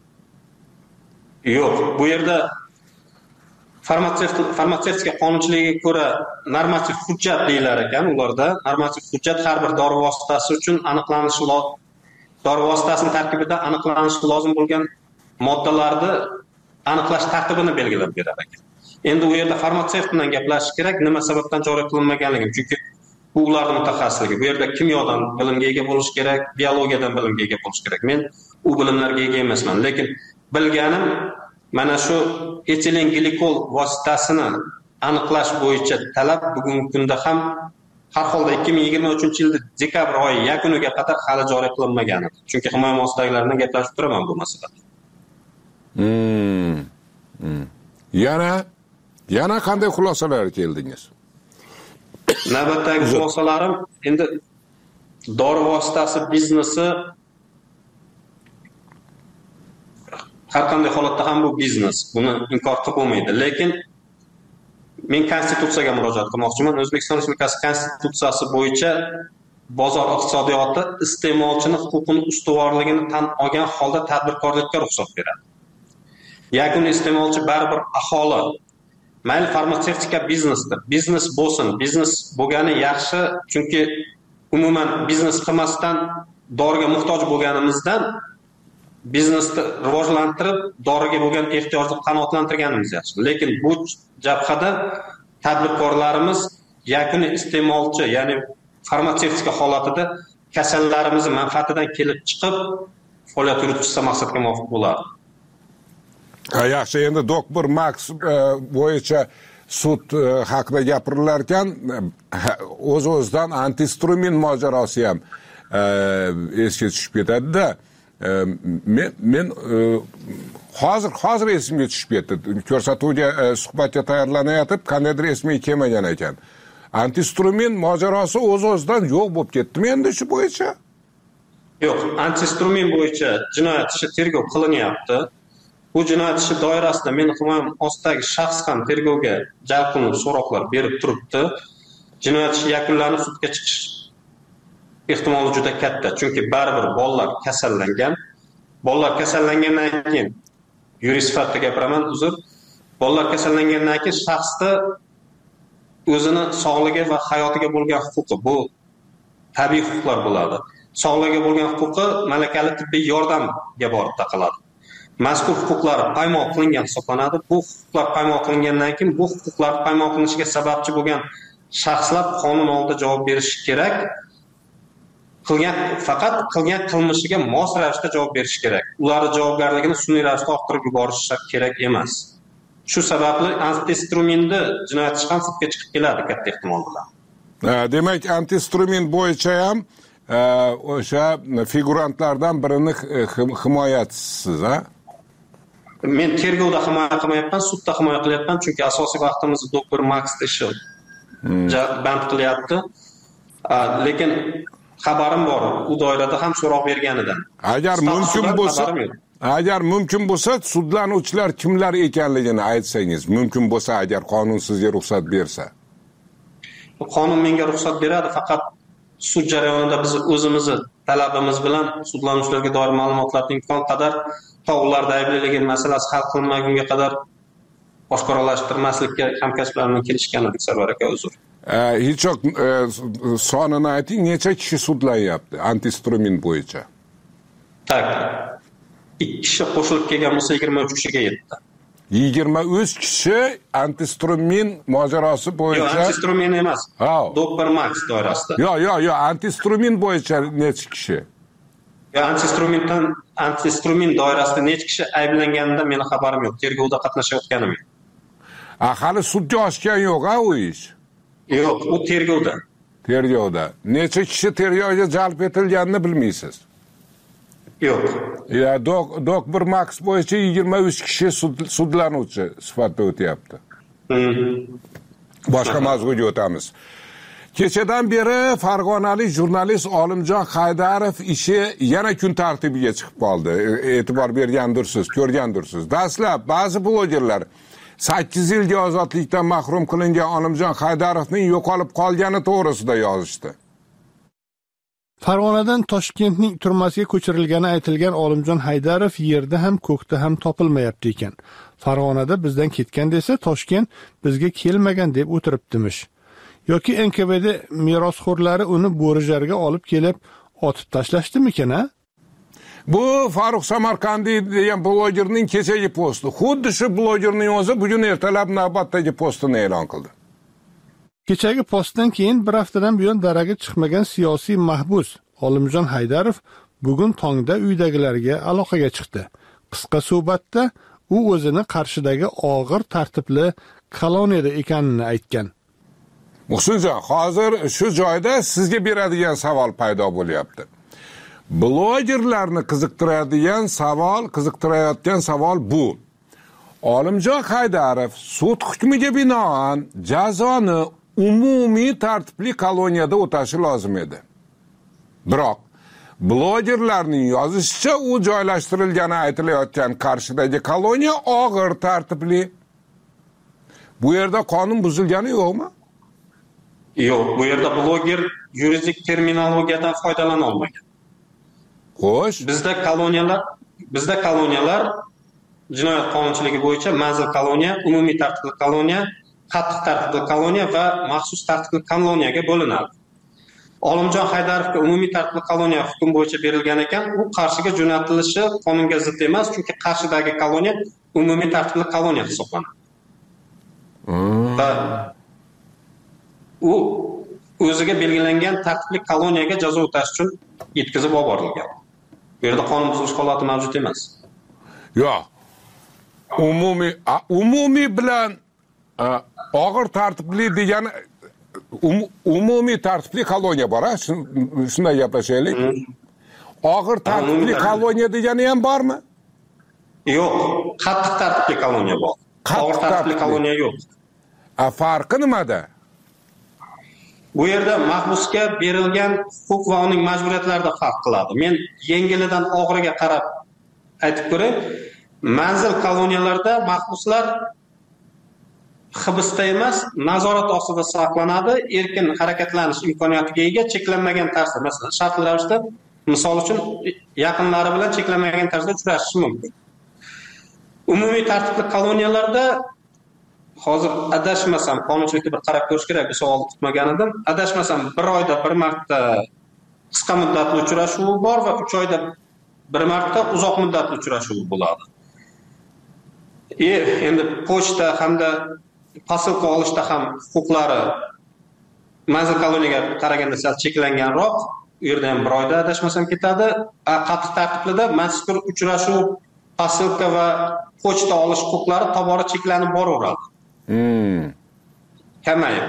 Yo'q, bu yerda farmatsevtika qonunchiligiga ko'ra normativ hujjat deyilar ekan. Ularda normativ hujjat har bir dori vositasi uchun aniqlanishi lozim. Dori vositasining tarkibida aniqlanishi lozim bo'lgan moddalarni aniqlash tartibini belgilab berar ekan. Endi u yerda farmatsevt bilan gaplashish kerak, nima sababdan joriy qilinmaganligi, chunki bu ularning mutaxassisligi. Bu yerda kimyodan bilimga ega bo'lish kerak, biologiyadan bilimga ega bo'lish kerak. Men u bilimlarga ega emasman, lekin bilganim mana shu etilen glikol vositasini aniqlash bo'yicha talab bugungi kunda ham har holda ikki ming yigirma uchinchi yilda dekabr oyi yakuniga qadar hali joriy qilinmagan edi. Chunki himoya muassasalaari bilan gaplashib turaman bu masalada. Hmm. Hmm. Yana yana qanday xulosalarga keldingiz? Navbatdagi xulosalarim endi dori vositasi biznesi har qanday holatda ham bu biznes, buni inkor qilib bo'lmaydi. Lekin men konstitutsiyaga murojaat qilmoqchiman. O'zbekiston Respublikasi konstitutsiyasi bo'yicha bozor iqtisodiyoti iste'molchining huquqini ustuvorligini tan olgan holda tadbirkorlikka ruxsat beradi. Yakuniy iste'molchi baribir aholi. Mayli farmatsevtika biznesdir. Biznes bo'lsin, biznes bo'lgani yaxshi, chunki umuman biznes qilmasdan doriga muhtoj bo'lganimizdan biznesni rivojlantirib, doriga bo'lgan ehtiyojni qanoatlantirganimiz yaxshi. Lekin bu jabhada tadbirkorlarimiz yakuniy iste'molchi, ya'ni farmatsevtika holatida kasallarimizni manfaatidan kelib chiqib faoliyat yuritishsa maqsadga muvofiq bo'ladi. Ha, yaxshi, endi Doktor Max bo'yicha sud haqida gapirilar ekan, o'z-o'zidan antistrumin mojarosi ham esga tushib ketadi-da. Men men hozir hozir esimga tushib ketdi. Ko'rsatuvga suhbatga tayyorlanayotib, qandaydir esimga kelmagan ekan. Antistrument mojarosi o'z-o'zidan yo'q bo'lib ketdimi endi shu bo'yicha? Yo'q, antistrument bo'yicha jinoyat ishi tergov qilinyapti. Bu jinoyat ishi doirasida men himoyam ostidagi shaxs ham tergovga jalb qilinib so'roqlar berib turibdi. Jinoyat ishi yakunlanib sudga chiqish ehtimoli juda katta, chunki baribir bolalar kasallangan. Bolalar kasallangandan keyin yurist sifatida gapiraman, uzr. Bolalar kasallangandan keyin shaxsda o'zini sog'ligi va hayotiga bo'lgan huquqi, bu tabiiy huquqlar bo'ladi. Sog'ligiga bo'lgan huquqi malakali tibbiy yordamga borib taqaladi. Mazkur huquqlar poymol qilingan hisoblanadi. Bu huquqlar poymol qilingandan keyin bu huquqlar poymol qilinishiga sababchi bo'lgan shaxslar qonun oldida javob berishi kerak. Qilgan faqat qilgan qilmishiga mos ravishda javob berishi kerak. Ularning javobgarligini sun'iy ravishda orttirib yuborish kerak emas. Shu sababli antistrumentni jinoyat ishi ham sudga chiqib keladi katta ehtimol bilan. Demak, antistrument bo'yicha ham o'sha figurantlardan birini himoyachisiz, ha? Men tergovda himoya qilmayapman, sudda himoya qilyapman, chunki asosiy vaqtimizni doktor Max ishi band qilyapti. Lekin xabarim bor, u doirada ham so'roq berganidan. Agar mumkin bo'lsa, agar mumkin bo'lsa, sudlanuvchilar kimlar ekanligini aytsangiz, mumkin bo'lsa, agar qonun sizga ruxsat bersa. Qonun menga ruxsat beradi, faqat sud jarayonida biz o'zimizni talabimiz bilan sudlanuvchilarga doir ma'lumotlarni imkon qadar to ularda aybliligi masalasi hal qilinmagunga qadar oshkoralashtirmaslikka hamkasblarimning kelishgan edik. Sarvar aka, uzr. Hech yo'q, sonini ayting, necha kishi sudlanyapti antistrument bo'yicha? Tak. ikki kishi qo'shilib kelgan bo'lsa yigirma uch kishiga yetdi. yigirma uch kishi antistrument mojarosi bo'yicha. Yo'q, antistrument emas. doktor Max doirasida. Yo'q, yo'q, yo'q, antistrument bo'yicha necha kishi? Yo'q, antistrumentdan antistrument doirasida necha kishi ayblanganida meni xabarim yo'q. Tergovda qatnashayotganim yo'q. A, hali sudga oshgan yo'q-a u ish? Yo'q, u tergovda. Tergovda. Necha kishi tergovga jalb etilganini bilmaysiz? Yo'q. Ya, doktor Max bo'yicha yigirma uch kishi sudlanuvchi sifatida o'tyapti. Boshqa mavzuga o'tamiz. Kechadan beri farg'onalik jurnalist Olimjon Haydarov ishi yana kun tartibiga chiqib qoldi. E'tibor bergandirsiz, ko'rgandirsiz. Dastlab ba'zi blogerlar sakkiz yilga ozodlikdan mahrum qilingan Olimjon Haydarovning yo'qolib qolgani to'g'risida yozishdi. Farg'onadan Toshkentning turmasiga ko'chirilgani aytilgan Olimjon Haydarov yerda ham ko'kda ham topilmayapti ekan. Farg'onada bizdan ketgan desa, Toshkent bizga kelmagan deb o'tiribdimish. Yoki N K B D merosxo'rlari uni Bo'rijarga olib kelib otib tashlashdimikan, ha? Bu Farruh Samarqandiy degan blogerning kechagi posti. Xuddi shu blogerning o'zi bugun ertalab navbatdagi postini e'lon qildi. Kechagi postdan keyin bir haftadan buyon daraga chiqmagan siyosiy mahbus Olimjon Haydarov bugun tongda uydagilarga aloqaga chiqdi. Qisqa suhbatda u o'zini Qarshidagi og'ir tartibli koloniyada ekanini aytgan. Muhsinjon, hozir shu joyda sizga beradigan savol paydo bo'lyapti. Blogerlarni qiziqtiradigan savol, qiziqtirayotgan savol bu. Olimjon Haydarov sud hukmiga binoan jazoni umumiy tartibli koloniyada o'tashi lozim edi. Biroq blogerlarning yozishicha u joylashtirilgani aytilayotgan Qarshidagi koloniya og'ir tartibli. Bu yerda qonun buzilgani yo'qmi? Yo'q, bu yerda bloger yuridik terminologiyadan foydalana olmagan. Xo'sh, bizda koloniyalar, bizda koloniyalar jinoyat qonunchiligi bo'yicha manzil koloniya, umumiy tartibli koloniya, qattiq tartibli koloniya va maxsus tartibli koloniyaga bo'linadi. Olimjon Haydarovga umumiy tartibli koloniya hukm bo'yicha berilgan ekan, u Qarshiga jo'natilishi qonunga zid emas, chunki Qarshidagi koloniya umumiy tartibli koloniya hisoblanadi. Va u o'ziga belgilangan tartibli koloniyaga jazo o'tash uchun yetkazib yuborilgan. Bu yerda qonun buzilish holati mavjud emas. Yo'q. Umumiy umumiy bilan og'ir tartibli degani um, umumiy tartibli koloniya bor, ha? Shunday gaplashaylik. Og'ir tartibli koloniya degani ham bormi? Yo'q, qattiq tartibli koloniya bor. Og'ir tartibli koloniya yo'q. A farqi nimada? Bu yerda mahbusga berilgan huquq va uning majburiyatlarida farq qiladi. Men yengilidan og'iriga qarab aytib ko'ray. Manzil koloniyalarda mahbuslar hibsda emas, nazorat ostida saqlanadi, erkin harakatlanish imkoniyatiga ega, cheklanmagan tarzda, masalan, shartli ravishda, misol uchun, yaqinlari bilan cheklanmagan tarzda uchrashishi mumkin. Umumiy tartibli koloniyalarda hozir adashmasam, qonunchilikda bir qarab ko'rish kerak, bu savolni kutmagan edim. Adashmasam, bir oyda bir marta qisqa muddatli uchrashuv bor va uch oyda bir marta uzoq muddatli uchrashuv bo'ladi. E, endi pochta hamda posilka olishda ham huquqlari manzil koloniyaga qaraganda sal cheklanganroq, u yerda ham bir oyda adashmasam ketadi. Qattiq tartiblida mazkur uchrashuv, posilka va pochta olish huquqlari tobora cheklanib boraveradi. Hmm. Kamayadi.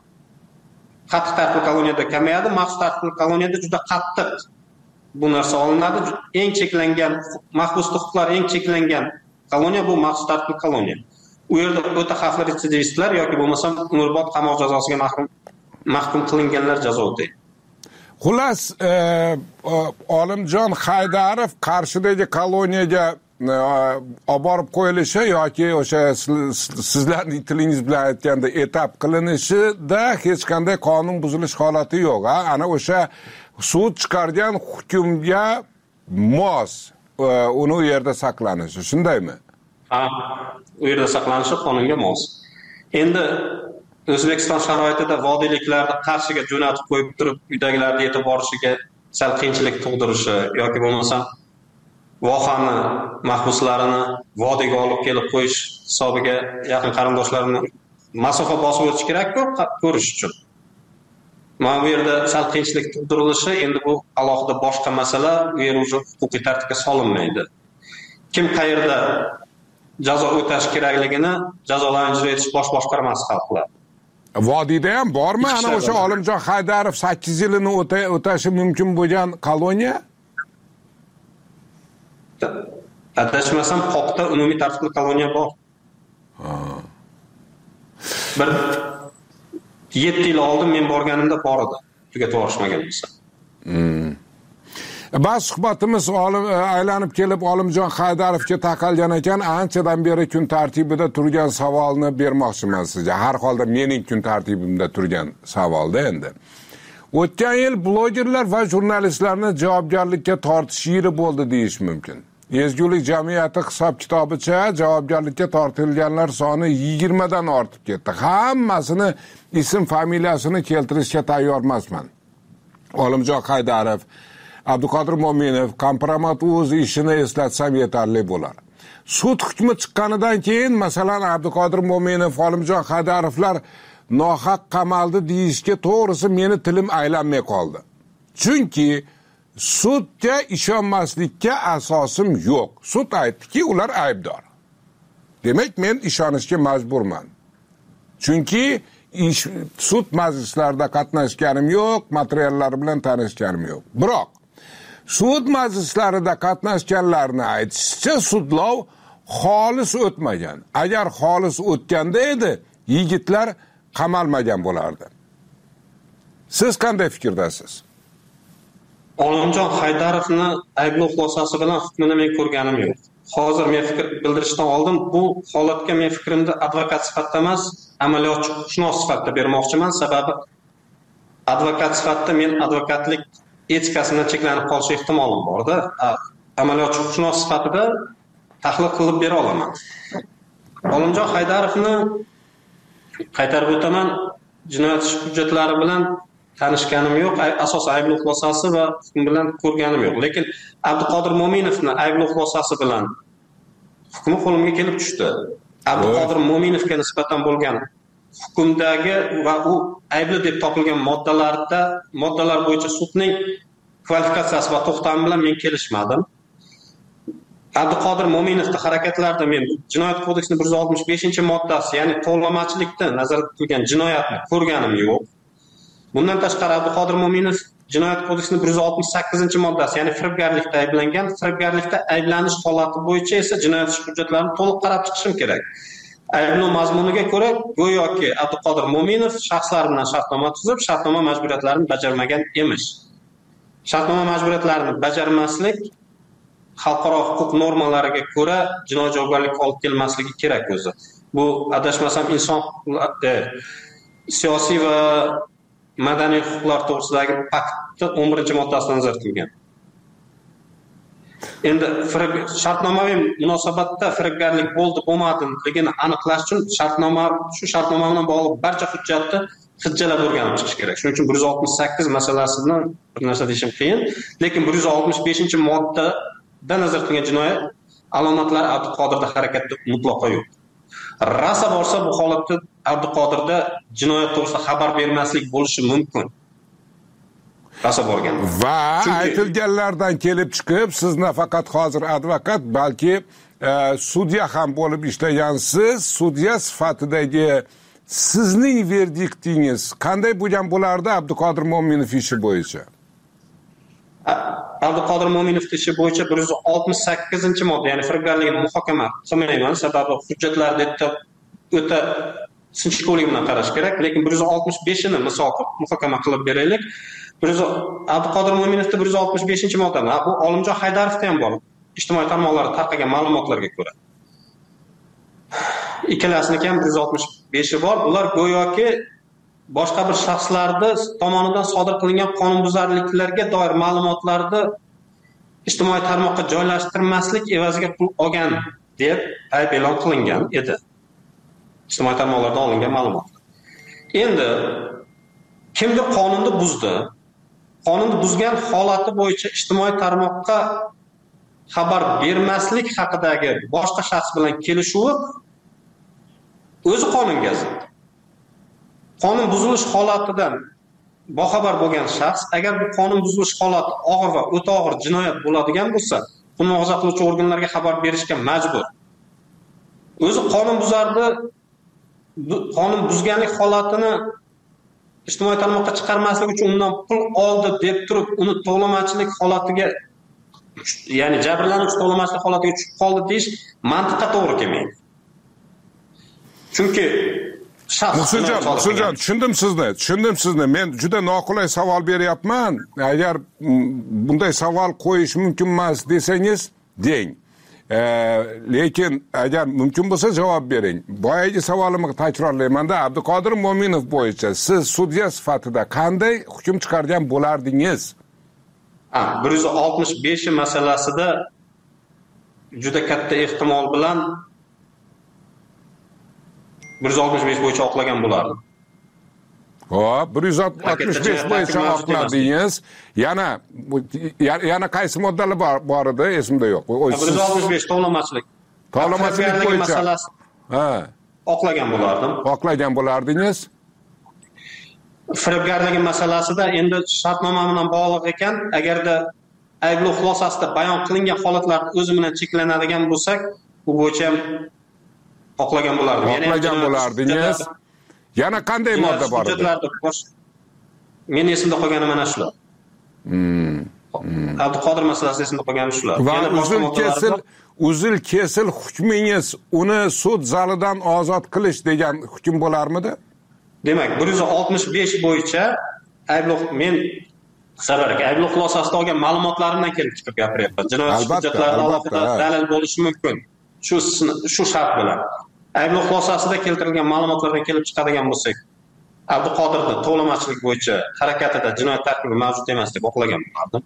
Qattiq tartibli koloniyada kamayadi, maxsus tartibli koloniyada juda qattiq bu narsa olinadi. Eng cheklangan mahbus huquqlari eng cheklangan koloniya bu maxsus tartibli koloniya. U yerda o'ta xavfli retsidivistlar yoki bo'lmasam umrbod qamoq jazosiga mahkum mahkum qilinganlar jazo o'taydi. Xullas, e, Olimjon Haydarov Qarshidagi koloniyaga olib borib qo'yilishi yoki o'sha sizlarning tilingiz bilan aytganda etap qilinishida hech qanday qonun buzilish holati yo'q, ha? Ana o'sha sud chiqargan hukmga mos uni u yerda saqlanishi, shundaymi? Ha, u yerda saqlanishi qonunga mos. Endi O'zbekiston sharoitida vodiyliklarni Qarshiga jo'natib qo'yib turib, uydagilarni yetib borishiga sal qiyinchilik tug'dirishi yoki bo'lmasam vohani mahbuslarini vodiyga olib kelib qo'yish hisobiga yaqin qarindoshlarini masofa bosib o'tish kerak-ku ko'rish uchun. Mana bu yerda sal qiyinchilik tug'dirilishi, endi bu alohida boshqa masala, u yer o'zi huquqiy tartibga solinmaydi. Kim qayerda jazo o'tash kerakligini jazolarni ijro etish bosh boshqarmasi hal qiladi. Vodiyda ham bormi ana o'sha Olimjon Haydarov sakkiz yilini o'tashi mumkin bo'lgan koloniya? Adashmasam, Qoqda umumiy tartibli koloniya bor. Bir yetti yil oldin men borganimda bor edi. Tugatib yuborishmagan bo'lsa. Hmm. Ba'zi suhbatimiz olim aylanib kelib Olimjon Haydarovga taqalgan ekan, anchadan beri kun tartibida turgan savolni bermoqchiman sizga. Har holda mening kun tartibimda turgan savolda endi. O'tgan yil blogerlar va jurnalistlarni javobgarlikka tortish yili bo'ldi deyish mumkin. Ezgulik jamiyati hisob-kitobicha javobgarlikka tortilganlar soni yigirma dan ortib ketdi. Hammasini ism familiyasini keltirishga tayyor emasman. Olimjon Haydarov, Abduqodir Mo'minov, Kompromat o'z ishini eslatsam yetarli bo'lar. Sud hukmi chiqqanidan keyin, masalan, Abduqodir Mo'minov, Olimjon Haydarovlar nohaq qamaldi deyishga to'g'risi meni tilim aylanmay qoldi. Chunki sudga ishonmaslikka asosim yo'q. Sud aytdiki, ular aybdor. Demak, men ishonishga majburman. Chunki ish, sud majlislarida qatnashganim yo'q, materiallar bilan tanishganim yo'q. Biroq sud majlislarida qatnashganlarni aytishicha sudlov xolis o'tmagan. Agar xolis o'tganda edi, yigitlar qamalmagan bo'lardi. Siz qanday fikrdasiz? Olimjon Haydarovni ayblov xulosasi bilan hukmini men ko'rganim yo'q. Hozir men fikr bildirishdan oldin bu holatga men fikrimni advokat sifatida emas, amaliyotchi huquqshunos sifatida bermoqchiman. Sababi advokat sifatida men advokatlik etikasidan cheklanib qolish ehtimolim bor-da. Amaliyotchi huquqshunos sifatida tahlil qilib bera olaman. Olimjon Haydarovni qaytarib o'taman, jinoyat ishi hujjatlari bilan tanishganim yo'q, asosan ayblov xulosasi va hukm bilan ko'rganim yo'q. Lekin Abduqodir Mo'minovni ayblov xulosasi bilan hukmi qo'limga kelib tushdi. Abduqodir Mo'minovga nisbatan bo'lgan hukmdagi va u aybli deb topilgan moddalarda, moddalar bo'yicha sudning kvalifikatsiyasi va to'xtami bilan men kelishmadim. Abduqodir Mo'minovning harakatlarida men Jinoyat kodeksining bir yuz oltmish beshinchi moddasi, ya'ni tovlamachilikda nazarda tutilgan jinoyatni ko'rganim yo'q. Bundan tashqari Abduqodir Mo'minov Jinoyat kodeksining bir yuz oltmish sakkizinchi moddasi, ya'ni firibgarlikda ayblangan, firibgarlikda ayblanish holati bo'yicha esa jinoyat ish hujjatlarini to'liq qarab chiqishim kerak. Ayblov mazmuniga ko'ra, go'yoki Abduqodir Mo'minov shaxslar bilan shartnoma tuzib, shartnoma majburiyatlarini bajarmagan emish. Shartnoma majburiyatlarini bajarmaslik xalqaro huquq normalariga ko'ra jinoiy javobgarlikka olib kelmasligi kerak o'zi. Bu adashmasam inson siyosiy va madaniy huquqlar to'g'risidagi paktning o'n birinchi moddasida nazarda tutilgan. Endi shartnomaviy munosabatda firibgarlik bo'ldi, bo'lmadligini aniqlash uchun shartnoma shu shartnoma bilan bog'liq barcha hujjatni hujjalab o'rganib chiqish kerak. Shuning uchun bir yuz oltmish sakkiz masalasini bir narsa deyishim qiyin, lekin bir yuz oltmish beshinchi moddada nazarda tutilgan jinoyat alomatlari Abduqodirda harakatda mutlaqo yo'q. Rasa borsa bu holatda Abduqodirda jinoyat to'g'risida xabar bermaslik bo'lishi mumkin. Rasa borgan. Va aytilganlardan kelib chiqib, siz nafaqat hozir advokat, balki e, sudya ham bo'lib ishlagansiz. Sudya sifatidagi sizning verdiktingiz qanday bo'lgan bo'lardi Abduqodir Mo'minov ishi bo'yicha? Abduqodir Mo'minov ishi bo'yicha bir yuz oltmish sakkizinchi modda, ya'ni firibgarlikni muhokama qilmayman, sababi hujjatlarda o'ta sinchkovlik bilan qarash kerak, lekin bir yuz oltmish beshini misol muhokama qilib beraylik. Abduqodir Mo'minovda bir yuz oltmish beshinchi modda, bu Olimjon Haydarovda ham bor. Ijtimoiy tarmoqlarda tarqalgan ma'lumotlarga ko'ra. Ikkalasiniga ham bir yuz oltmish beshi bor. Ular go'yoki boshqa bir shaxslarning tomonidan sodir qilingan qonunbuzarliklarga doir ma'lumotlarni ijtimoiy tarmoqqa joylashtirmaslik evaziga pul olgan deb ayb e'lon qilingan edi. Ijtimoiy tarmoqlardan olingan ma'lumotlar. Endi kimdir qonunni buzdi. Qonunni buzgan holati bo'yicha ijtimoiy tarmoqqa xabar bermaslik haqidagi boshqa shaxs bilan kelishuvi o'zi qonunga zid. Qonun buzilish holatidan boxabar bo'lgan shaxs agar bu qonun buzilish holati og'ir va o'ta og'ir jinoyat bo'ladigan bo'lsa, uni muhofaza qiluvchi organlarga xabar berishga majbur. O'zi qonun buzardi, qonun buzganlik holatini ijtimoiy tarmoqqa chiqarmaslik uchun undan pul oldi deb turib, uni to'lamachilik holatiga, ya'ni jabrlanuvchi to'lamachilik holatiga tushib qoldi deyish mantiqqa to'g'ri kelmaydi. Chunki Muhsinjon, Muhsinjon, tushundim sizni, tushundim sizni. Men juda noqulay savol beryapman. Agar bunday savol qo'yish mumkin emas desangiz, deng. E, lekin agar mumkin bo'lsa javob bering. Boyagi savolimni takrorlayman-da, Abduqodir Mo'minov bo'yicha siz sudya sifatida qanday hukm chiqargan bo'lardingiz? Ha, bir yuz oltmish beshi masalasida juda katta ehtimol bilan bir yuz oltmish besh bo'yicha oqlagan bo'lardi. Hop, bir yuz oltmish besh bo'yicha oqladingiz. Yana yana qaysi moddalar bor, bor edi, esimda yo'q. bir yuz oltmish besh to'lamachilik. To'lamachilik bo'yicha ha, oqlagan bo'lardim. Oqlagan bo'lardingiz. Firibgarlik masalasida endi shartnoma bilan bog'liq ekan, agarda ayblov xulosasida bayon qilingan holatlar o'zi bilan cheklanadigan bo'lsak, bu bo'yicha ham oqlagan bo'lardim. Oqlagan bo'lardingiz. Yana qanday modda bor edi? Men esimda qolgani mana shular. Hmm. Abduqodir masalasida esimda qolgani shular. Va uzil kesil, uzil kesil hukmingiz uni sud zalidan ozod qilish degan hukm bo'larmidi? Demak, bir yuz oltmish besh bo'yicha ayblov men hisoblarga ayblov xulosasida olgan ma'lumotlarimdan kelib chiqib gapiryapman. Jinoyat hujjatlarida alohida dalil bo'lishi mumkin. Shu shu shart bilan. Ayblov xulosasida keltirilgan ma'lumotlardan kelib chiqadigan bo'lsak, Abduqodirni to'lamachilik bo'yicha harakatida jinoyat tarkibi mavjud emas deb oqlagan bo'lardim.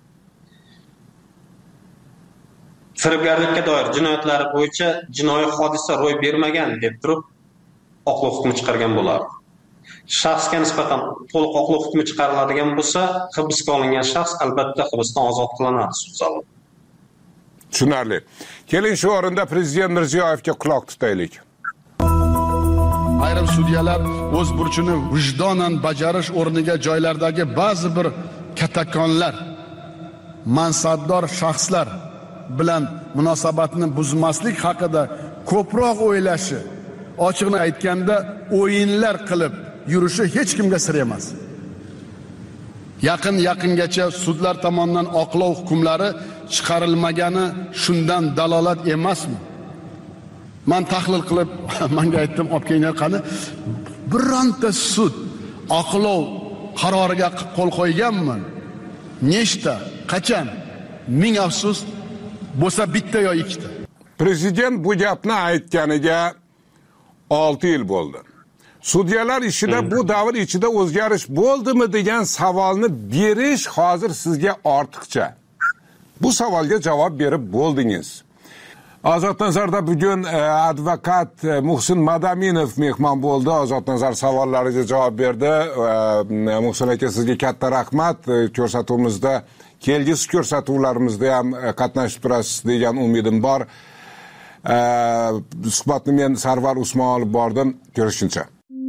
Firibgarlikka doir jinoyatlari bo'yicha jinoiy hodisa ro'y bermagan deb turib oqlov hukmi chiqargan bo'lardim. Shaxsga nisbatan to'liq oqlov hukmi chiqariladigan bo'lsa, hibsga olingan shaxs albatta hibsdan ozod qilinadi sud zalida. Tushunarli. Keling shu o'rinda Prezident Mirziyoyevga quloq tutaylik. Ayrim sudyalar o'z burchini vijdonan bajarish o'rniga joylardagi ba'zi bir katakonlar, mansabdor shaxslar bilan munosabatni buzmaslik haqida ko'proq o'ylashi, ochiqni aytganda o'yinlar qilib yurishi hech kimga sir emas. Yaqin yaqingacha sudlar tomonidan oqlov hukmlari chiqarilmagani shundan dalolat emasmi? Men tahlil qilib, menga aytdim, olib kelinglar qani. Bironta sud oqlov qaroriga qo'l qo'yganmi? Nechta? Qachon? Ming afsus, bo'lsa bitta yo ikkita. Prezident bu gapni aytganiga olti yil bo'ldi. Sudyalar ishida bu davr ichida o'zgarish bo'ldimi degan savolni berish hozir sizga ortiqcha. Bu savolga javob berib bo'ldingiz. Ozod Nazarda bugun advokat Muhsin Madaminov mehmon bo'ldi. Ozod Nazar savollariga javob berdi. Muhsin aka, sizga katta rahmat. Ko'rsatuvimizda, kelgusi ko'rsatuvlarimizda ham qatnashib turasiz degan umidim bor. Suhbatni men Sarvar Usmon olib bordim. Ko'rishguncha.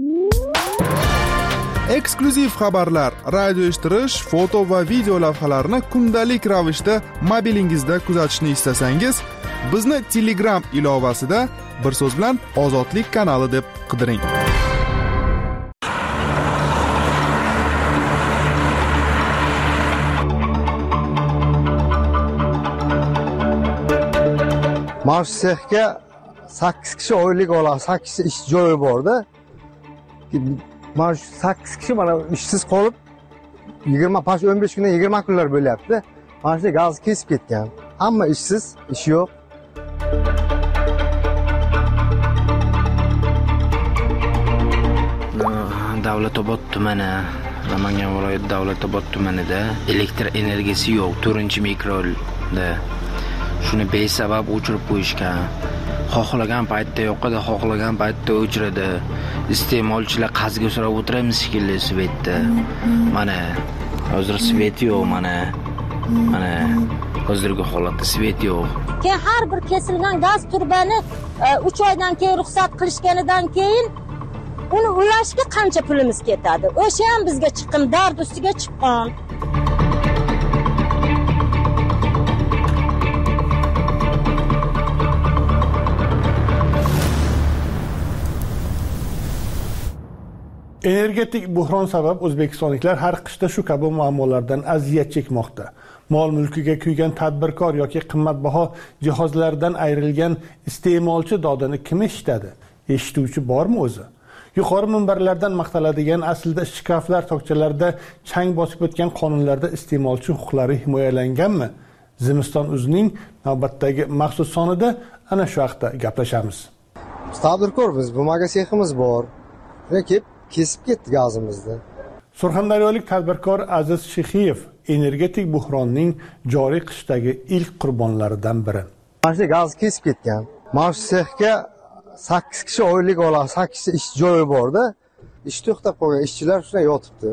Eksklyuziv xabarlar, radio eshittirish, foto va video lavhalarni kundalik ravishda mobilingizda kuzatishni istasangiz, bizni Telegram ilovasida bir so'z bilan Ozodlik kanali deb qidiring. Mana shu sexga sakkiz kishi oylik oladi, sakkiz kishi ish joyi borda. Mana shu sakkiz kishi mana ishsiz qolib yigirma pash o'n besh kundan yigirma kunlar bo'lyapti. Mana shu gaz kesib ketgan. Hamma ishsiz, ish yo'q. Davlatobod tumani, Namangan viloyati Davlatobod tumanida elektr energiyasi yo'q, to'rtinchi mikroda. Shuni besabab o'chirib qo'yishgan. Xohlagan paytda yoqadi, xohlagan paytda o'chiradi. Iste'molchilar qazga so'rab o'tiramiz shekilli svetda. Mana hozir svet yo'q, mana. Mana hozirgi holatda svet yo'q. Keyin har bir kesilgan gaz turbani uch oydan keyin ruxsat qilishganidan keyin uni ulashga qancha pulimiz ketadi? O'sha ham bizga chiqqan, dard ustiga chiqqan. Energetik buhron sabab o'zbekistonliklar har qishda shu kabi muammolardan aziyat chekmoqda. Mol mulkiga kuygan tadbirkor yoki qimmatbaho jihozlardan ayrilgan iste'molchi dodini kim eshitadi? Eshituvchi bormi o'zi? Yuqori minbarlardan maqtaladigan aslida shkaflar tokchalarda chang bosib o'tgan qonunlarda iste'molchi huquqlari himoyalanganmi? Zimiston o'zining navbatdagi maxsus sonida ana shu haqda gaplashamiz. Tadbirkor biz, bumaga seximiz bor. Rakib kesib ketdi gazimizni. Surxondaryolik tadbirkor Aziz Shexiyev energetik buhronning joriy qishdagi ilk qurbonlaridan biri. Mana shu gaz kesib ketgan. Mana shu sexga sakkiz kishi oylik oladi, sakkiz kishi ish joyi borda. Ish to'xtab qolgan, ishchilar shuna yotibdi.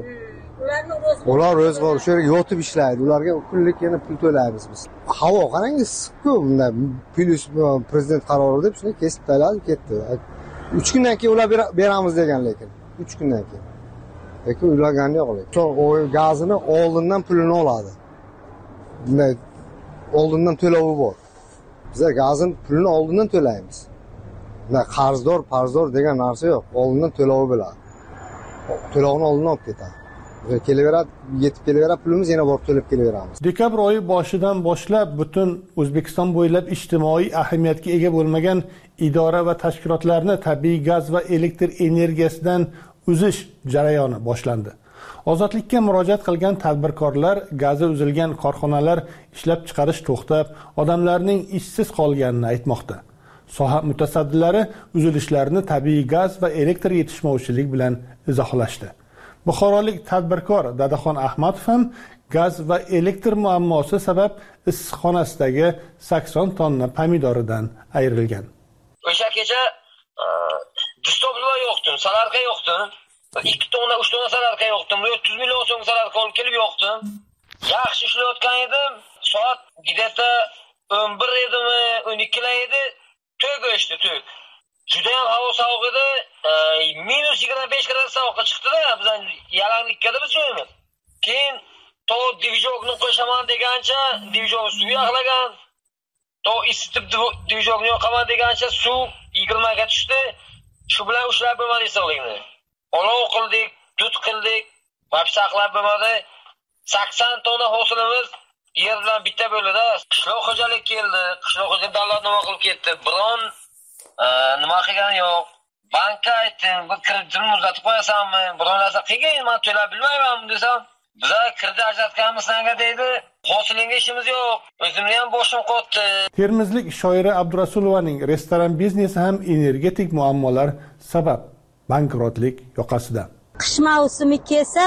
Ular ro'zg'or shu yerga yotib ishlaydi. Ularga kunlik yana pul to'laymiz biz. Havo qarang, issiq-ku, bunda plus prezident qarori deb shuni kesib tashladi, ketdi. uch kundan keyin ular beramiz degan, lekin uch kundan keyin. Lekin uylagani yo'q lekin. O gazini oldindan pulini oladi. Bunday oldindan to'lovi bor. Biz gazini pulini oldindan to'laymiz. Bunday qarzdor, qarzdor degan narsa yo'q. Oldindan to'lovi bo'ladi. To'lovini oldindan olib ketadi. Kelaveradi, yetib kelaveradi, pulimiz yana borib to'lab kelaveramiz. Dekabr oyi boshidan boshlab butun O'zbekiston bo'ylab ijtimoiy ahamiyatga ega bo'lmagan idora va tashkilotlarni tabiiy gaz va elektr energiyasidan uzish jarayoni boshlandi. Ozodlikka murojaat qilgan tadbirkorlar gazi uzilgan korxonalar ishlab chiqarish to'xtab, odamlarning ishsiz qolganini aytmoqda. Soha mutasaddilari uzilishlarni tabiiy gaz va elektr yetishmovchilik bilan izohlashdi. Buxorolik tadbirkor Dadaxon Ahmadov ham gaz va elektr muammosi sabab issiqxonasidagi sakson tonna pomidoridan ayrilgan. O'sha kecha distoblar yo'qdi, salarqa yo'qdi. ikki tonna, uch tonna salarqa yo'qdi. o'ttiz million so'm salarqa olib kelib yo'qdi. Yaxshi ishlayotgan edim. Soat gideta o'n bir edimi, o'n ikkilar edi. To'g o'chdi, to'g. Juda ham havo sovuq edi. minus yigirma besh gradus sovuqqa chiqdi-da, bizdan yalanglikda biz joyimiz. Keyin to divizorni qo'shaman degancha, divizor suv yog'lagan. To isitib divizorni yoqaman degancha suv yigirma ga tushdi. Shu bilan ushlab bo'lmadi issiqlikni. Olov qildik, dud qildik, vaqt saqlab bo'lmadi. sakson tonna hosilimiz yer bilan bitta bo'ladi. Qishloq xo'jalik keldi. Qishloq xo'jalik davlat nima qilib ketdi? Biron nima qilgani yo'q. Bankka aytdim, bir kreditni uzatib qo'yasanmi? Biron narsa qilgin, men to'lab bilmayman desam, bizlar kredit ajratganmiz senga deydi. Hosilingga ishimiz yo'q. O'zimni ham boshim qotdi. Termizlik shoira Abdurasulovaning restoran biznesi ham energetik muammolar sabab bankrotlik yoqasida. Qish mavsumi kelsa,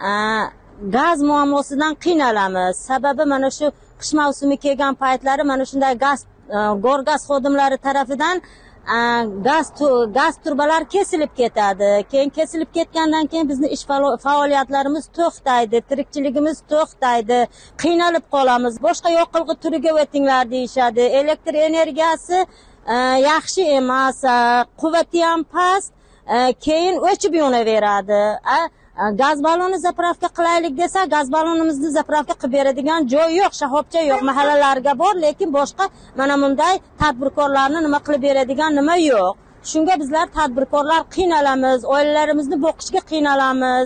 gaz muammosidan qiynalamiz. Sababi mana shu qish mavsumi kelgan paytlari mana shunday gaz gorgaz xodimlari tarafidan gaz gaz turbalar kesilib ketadi. Keyin kesilib ketgandan keyin bizni ish faoliyatlarimiz to'xtaydi, tirikchiligimiz to'xtaydi, qiynalib qolamiz. Boshqa yoqilg'i turiga o'tinglar deyshadi. Elektr energiyasi yaxshi emas, quvvati ham past, keyin o'chib yonaveradi. Gaz baloni zapravka qilaylik desa, gaz balonimizni zapravka qilib beradigan joy yo'q, shahobcha yo'q, mahallalarga bor, lekin boshqa mana bunday tadbirkorlarni nima qilib beradigan nima yo'q. Shunga bizlar tadbirkorlar qiynalamiz, oilalarimizni boqishga qiynalamiz.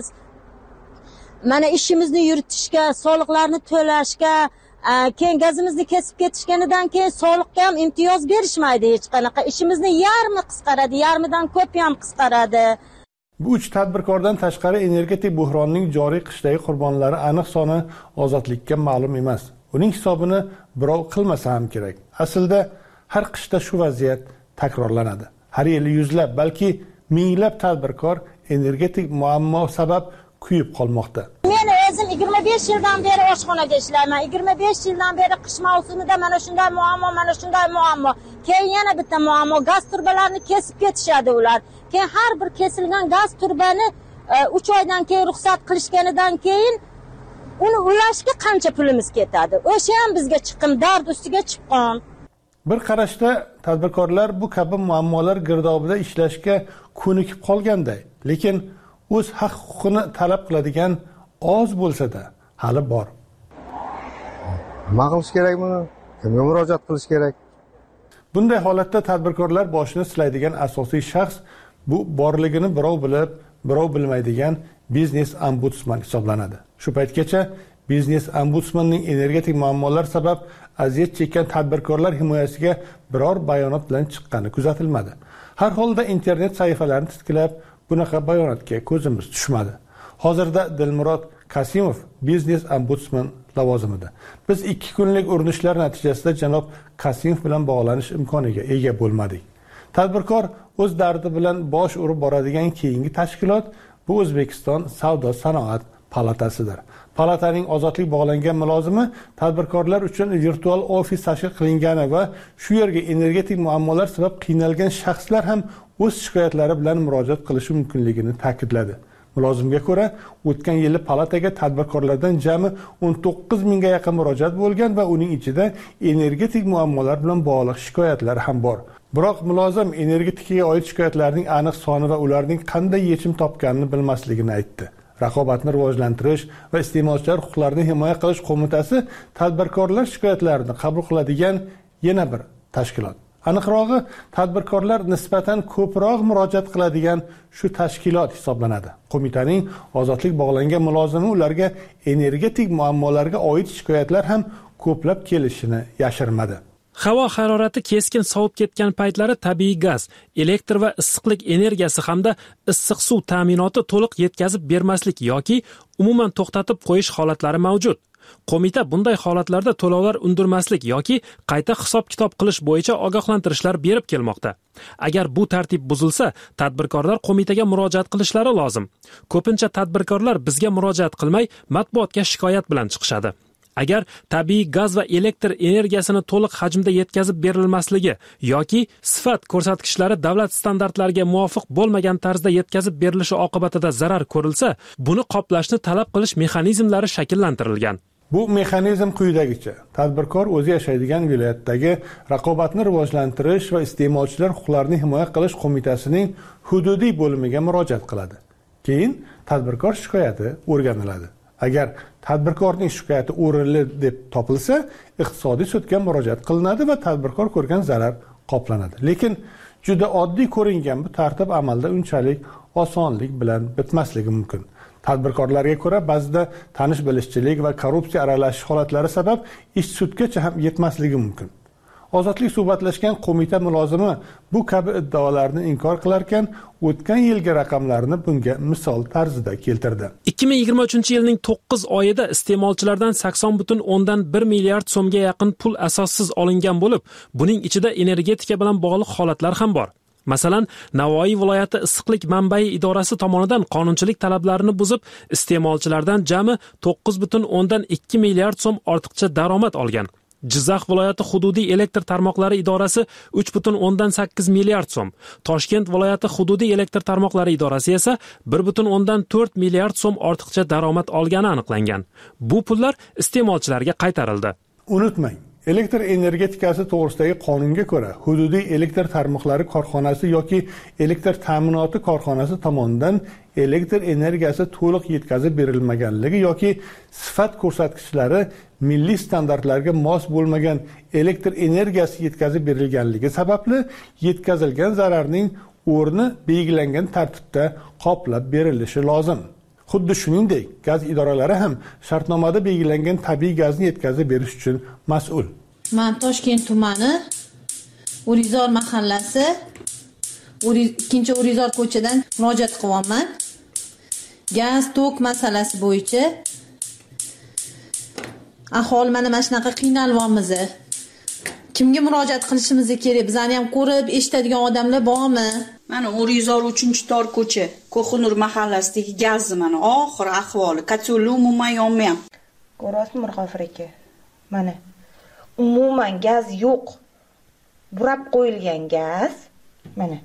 Mana ishimizni yuritishga, soliqlarni to'lashga, keyin gazimizni kesib ketishganidan keyin soliqqa ham imtiyoz berishmaydi hech qanaqa. Ishimizni yarmi qisqaradi, yarmidan ko'p ham qisqaradi. Bu uch tadbirkordan tashqari energetik buhronning joriy qishdagi qurbonlari aniq soni ozodlikka ma'lum emas. Uning hisobini birov qilmasa ham kerak. Aslida har qishda shu vaziyat takrorlanadi. Har yili yuzlab, balki minglab tadbirkor energetik muammo sabab kuyib qolmoqda. Men o'zim yigirma besh yildan beri oshxonada ishlayman. yigirma besh yildan beri qish mavsumida mana shunday muammo, mana shunday muammo. Keyin yana bitta muammo, gaz turbalarini kesib ketishadi ular. Keyin har bir kesilgan gaz turbani uch oydan keyin ruxsat qilishganidan keyin uni ulashga qancha pulimiz ketadi? O'sha ham bizga chiqim, dard ustiga chiqqan. Bir qarashda tadbirkorlar bu kabi muammolar girdobida ishlashga ko'nikib qolganday, lekin o'z haq-huquqini talab qiladigan oz bo'lsa-da hali bor. Nima qilish kerak buni? Kimga murojaat qilish kerak? Bunday holatda tadbirkorlar boshini silaydigan asosiy shaxs bu borligini birov bilib, birov bilmaydigan biznes ombudsman hisoblanadi. Shu paytgacha biznes ombudsmanning energetik muammolar sabab aziyat chekkan tadbirkorlar himoyasiga biror bayonot bilan chiqqani kuzatilmadi. Har holda internet sahifalarini titkilab bunaqa bayonotga ko'zimiz tushmadi. Hozirda Dilmurod Kasimov biznes ombudsman lavozimida. Biz ikki kunlik urinishlar natijasida janob Kasimov bilan bog'lanish imkoniga ega bo'lmadik. Tadbirkor o'z dardi bilan bosh urib boradigan keyingi tashkilot bu O'zbekiston Savdo sanoat palatasidir. Palataning ozodlik bog'langan mulozimi tadbirkorlar uchun virtual ofis tashkil qilingani va shu yerga energetik muammolar sabab qiynalgan shaxslar ham o'z shikoyatlari bilan murojaat qilishi mumkinligini ta'kidladi. Mulozimga ko'ra, o'tgan yili palataga tadbirkorlardan jami o'n to'qqiz mingga yaqin murojaat bo'lgan va uning ichida energetik muammolar bilan bog'liq shikoyatlar ham bor. Biroq mulozim energetikaga oid shikoyatlarning aniq soni va ularning qanday yechim topganini bilmasligini aytdi. Raqobatni rivojlantirish va iste'molchilar huquqlarini himoya qilish qo'mitasi tadbirkorlar shikoyatlarini qabul qiladigan yana bir tashkilot. Aniqrog'i, tadbirkorlar nisbatan ko'proq murojaat qiladigan shu tashkilot hisoblanadi. Qo'mitaning ozodlik bog'langan mulozimi ularga energetik muammolarga oid shikoyatlar ham ko'plab kelishini yashirmadi. Havo harorati keskin sovib ketgan paytlari tabiiy gaz, elektr va issiqlik energiyasi hamda issiq suv ta'minoti to'liq yetkazib bermaslik yoki umuman to'xtatib qo'yish holatlari mavjud. Qo'mita bunday holatlarda to'lovlar undirmaslik yoki qayta hisob-kitob qilish bo'yicha ogohlantirishlar berib kelmoqda. Agar bu tartib buzilsa, tadbirkorlar qo'mitaga murojaat qilishlari lozim. Ko'pincha tadbirkorlar bizga murojaat qilmay, matbuotga shikoyat bilan chiqishadi. Agar tabiiy gaz va elektr energiyasini to'liq hajmda yetkazib berilmasligi yoki sifat ko'rsatkichlari davlat standartlariga muvofiq bo'lmagan tarzda yetkazib berilishi oqibatida zarar ko'rilsa, buni qoplashni talab qilish mexanizmlari shakllantirilgan. Bu mexanizm quyidagicha: tadbirkor o'zi yashaydigan viloyatdagi raqobatni rivojlantirish va iste'molchilar huquqlarini himoya qilish qo'mitasining hududiy bo'limiga murojaat qiladi. Keyin tadbirkor shikoyati o'rganiladi. Agar tadbirkorning shikoyati o'rinli deb topilsa, iqtisodiy sudga murojaat qilinadi va tadbirkor ko'rgan zarar qoplanadi. Lekin juda oddiy ko'ringan bu tartib amalda unchalik osonlik bilan bitmasligi mumkin. Tadbirkorlarga ko'ra, ba'zida tanish-bilishchilik va korrupsiya aralashish holatlari sabab ish sudgacha ham yetmasligi mumkin. Ozodlik suhbatlashgan qo'mita mulozimi bu kabi iddaolarni inkor qilarkan, o'tgan yilgi raqamlarni bunga misol tarzida keltirdi. ikki ming yigirma uchinchi yilning to'qqiz oyida iste'molchilardan sakson butun o'ndan bir milliard so'mga yaqin pul asossiz olingan bo'lib, buning ichida energetika bilan bog'liq holatlar ham bor. Masalan, Navoiy viloyati issiqlik manbai idorasi tomonidan qonunchilik talablarini buzib, iste'molchilardan jami to'qqiz butun o'ndan ikki milliard so'm ortiqcha daromad olgan. Jizzax viloyati hududiy elektr tarmoqlari idorasi uch butun o'ndan sakkiz milliard so'm, Toshkent viloyati hududiy elektr tarmoqlari idorasi esa bir butun o'ndan to'rt milliard so'm ortiqcha daromad olgani aniqlangan. Bu pullar iste'molchilarga qaytarildi. Unutmang, elektr energetikasi to'g'risidagi qonunga ko'ra, hududiy elektr tarmoqlari korxonasi yoki elektr ta'minoti korxonasi tomonidan elektr energiyasi to'liq yetkazib berilmaganligi yoki sifat ko'rsatkichlari milliy standartlarga mos bo'lmagan elektr energiyasi yetkazib berilganligi sababli yetkazilgan zararning o'rni belgilangan tartibda qoplab berilishi lozim. Xuddi shuningdek, gaz idoralari ham shartnomada belgilangan tabiiy gazni yetkazib berish uchun mas'ul. Men Toshkent tumani Urizor mahallasi ikkinchi Urizor ko'chadan murojaat qilyapman. Gaz, tok masalasi bo'yicha aholi mana mana shunaqa qiynalyapmiz. Kimga murojaat qilishimiz kerak? Bizani ham ko'rib, eshitadigan odamlar bormi? Mana Urizor uchinchi tor ko'cha, Ko'xunur mahallasidagi gazni mana oxir ahvoli, kotelli umuman yonmayapti. Ko'rasizmi Mirg'ofur aka? Mana umuman gaz yo'q. Burab qo'yilgan gaz. Mana.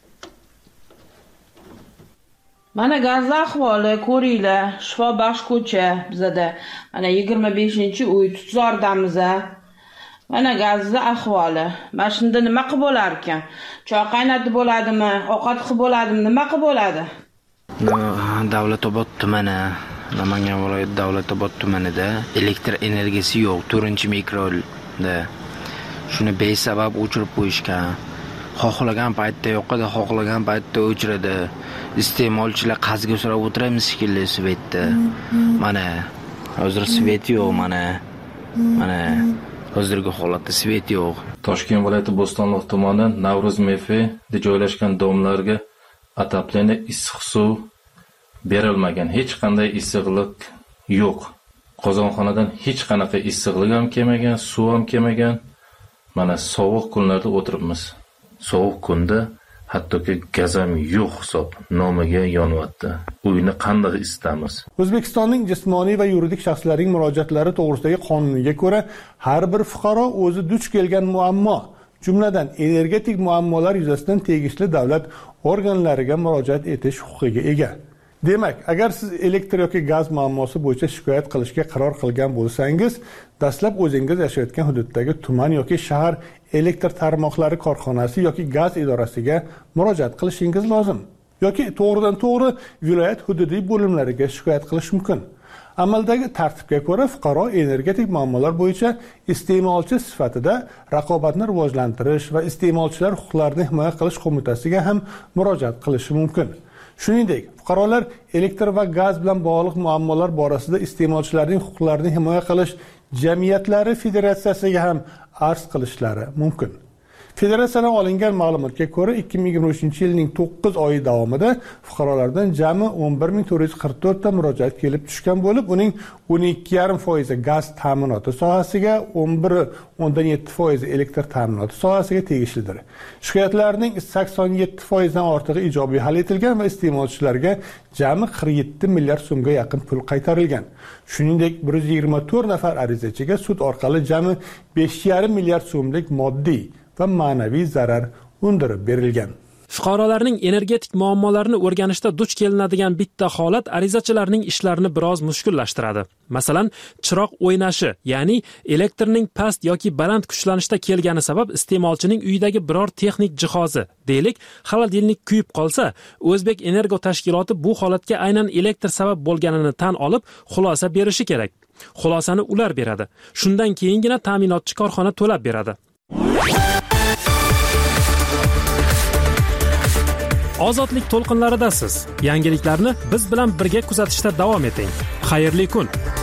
Mana gaz ahvoli ko'ringlar, Shifobaxsh ko'cha bizada. Mana yigirma beshinchi uy Tutzordamiz. Mana gazni ahvoli. Mana shunda nima qilib bo'lar ekan? Choy qaynatib bo'ladimi? Ovqat qilib bo'ladimi? Nima qilib bo'ladi? Davlatobod tumani, Namangan viloyati Davlatobod tumanida elektr energiyasi yo'q, to'rtinchi mikrorajonda. Shuni besabab o'chirib qo'yishgan. Xohlagan paytda yo'qadi, xohlagan paytda o'chiradi. Iste'molchilar qazga so'rab o'tiramiz shekilli svetda. Mana hozir svet yo'q, mana. Mana hozirgi holatda svet yo'q. Toshkent viloyati Bo'stonliq tumani Navro'z mefida joylashgan domlarga ataplanish issiq suv berilmagan. Hech qanday issiqlik yo'q. Qozonxonadan hech qanaqa issiqlik ham kelmagan, suv ham kelmagan. Mana sovuq kunlarda o'tiribmiz. Sovuq kunda hattoki gaz ham yo'q hisob nomiga yonyapti. Uyni qanday isitamiz? O'zbekistonning jismoniy va yuridik shaxslarining murojaatlari to'g'risidagi qonuniga ko'ra, har bir fuqaro o'zi duch kelgan muammo, jumladan energetik muammolar yuzasidan tegishli davlat organlariga murojaat etish huquqiga ega. Demak, agar siz elektr yoki gaz muammosi bo'yicha shikoyat qilishga qaror qilgan bo'lsangiz, dastlab o'zingiz yashayotgan hududdagi tuman yoki shahar elektr tarmoqlari korxonasi yoki gaz idorasiga murojaat qilishingiz lozim. Yoki to'g'ridan-to'g'ri viloyat hududiy bo'limlariga shikoyat qilish mumkin. Amaldagi tartibga ko'ra fuqaro energetik muammolar bo'yicha iste'molchi sifatida Raqobatni rivojlantirish va iste'molchilar huquqlarini himoya qilish qo'mitasiga ham murojaat qilishi mumkin. Shuningdek, fuqarolar elektr va gaz bilan bog'liq muammolar borasida iste'molchilarning huquqlarini himoya qilish jamiyatlari federatsiyasiga ham arz qilishlari mumkin. Federatsiyadan olingan ma'lumotga ko'ra, ikki ming yigirma uchinchi yilning to'qqiz oyi davomida fuqarolardan jami o'n bir ming to'rt yuz qirq to'rt ta murojaat kelib tushgan bo'lib, uning o'n ikki yarim foizi gaz ta'minoti sohasiga, o'n bir o'ndan yetti foizi elektr ta'minoti sohasiga tegishlidir. Shikoyatlarning sakson yetti foizdan ortig'i ijobiy hal etilgan va iste'molchilarga jami qirq yetti milliard so'mga yaqin pul qaytarilgan. Shuningdek, bir yuz yigirma to'rt nafar arizachiga sud orqali jami besh yarim milliard so'mlik moddiy va ma'naviy zarar undirib berilgan. Fuqarolarning energetik muammolarini o'rganishda duch kelinadigan bitta holat arizachilarning ishlarini biroz mushkullashtiradi. Masalan, chiroq o'ynashi, ya'ni elektrning past yoki baland kuchlanishda kelgani sabab iste'molchining uyidagi biror texnik jihozi, deylik, xolodilnik kuyib qolsa, O'zbek Energo tashkiloti bu holatga aynan elektr sabab bo'lganini tan olib, xulosa berishi kerak. Xulosani ular beradi. Shundan keyingina ta'minotchi korxona to'lab beradi. Ozodlik to'lqinlaridasiz. Yangiliklarni biz bilan birga kuzatishda davom eting. Xayrli kun.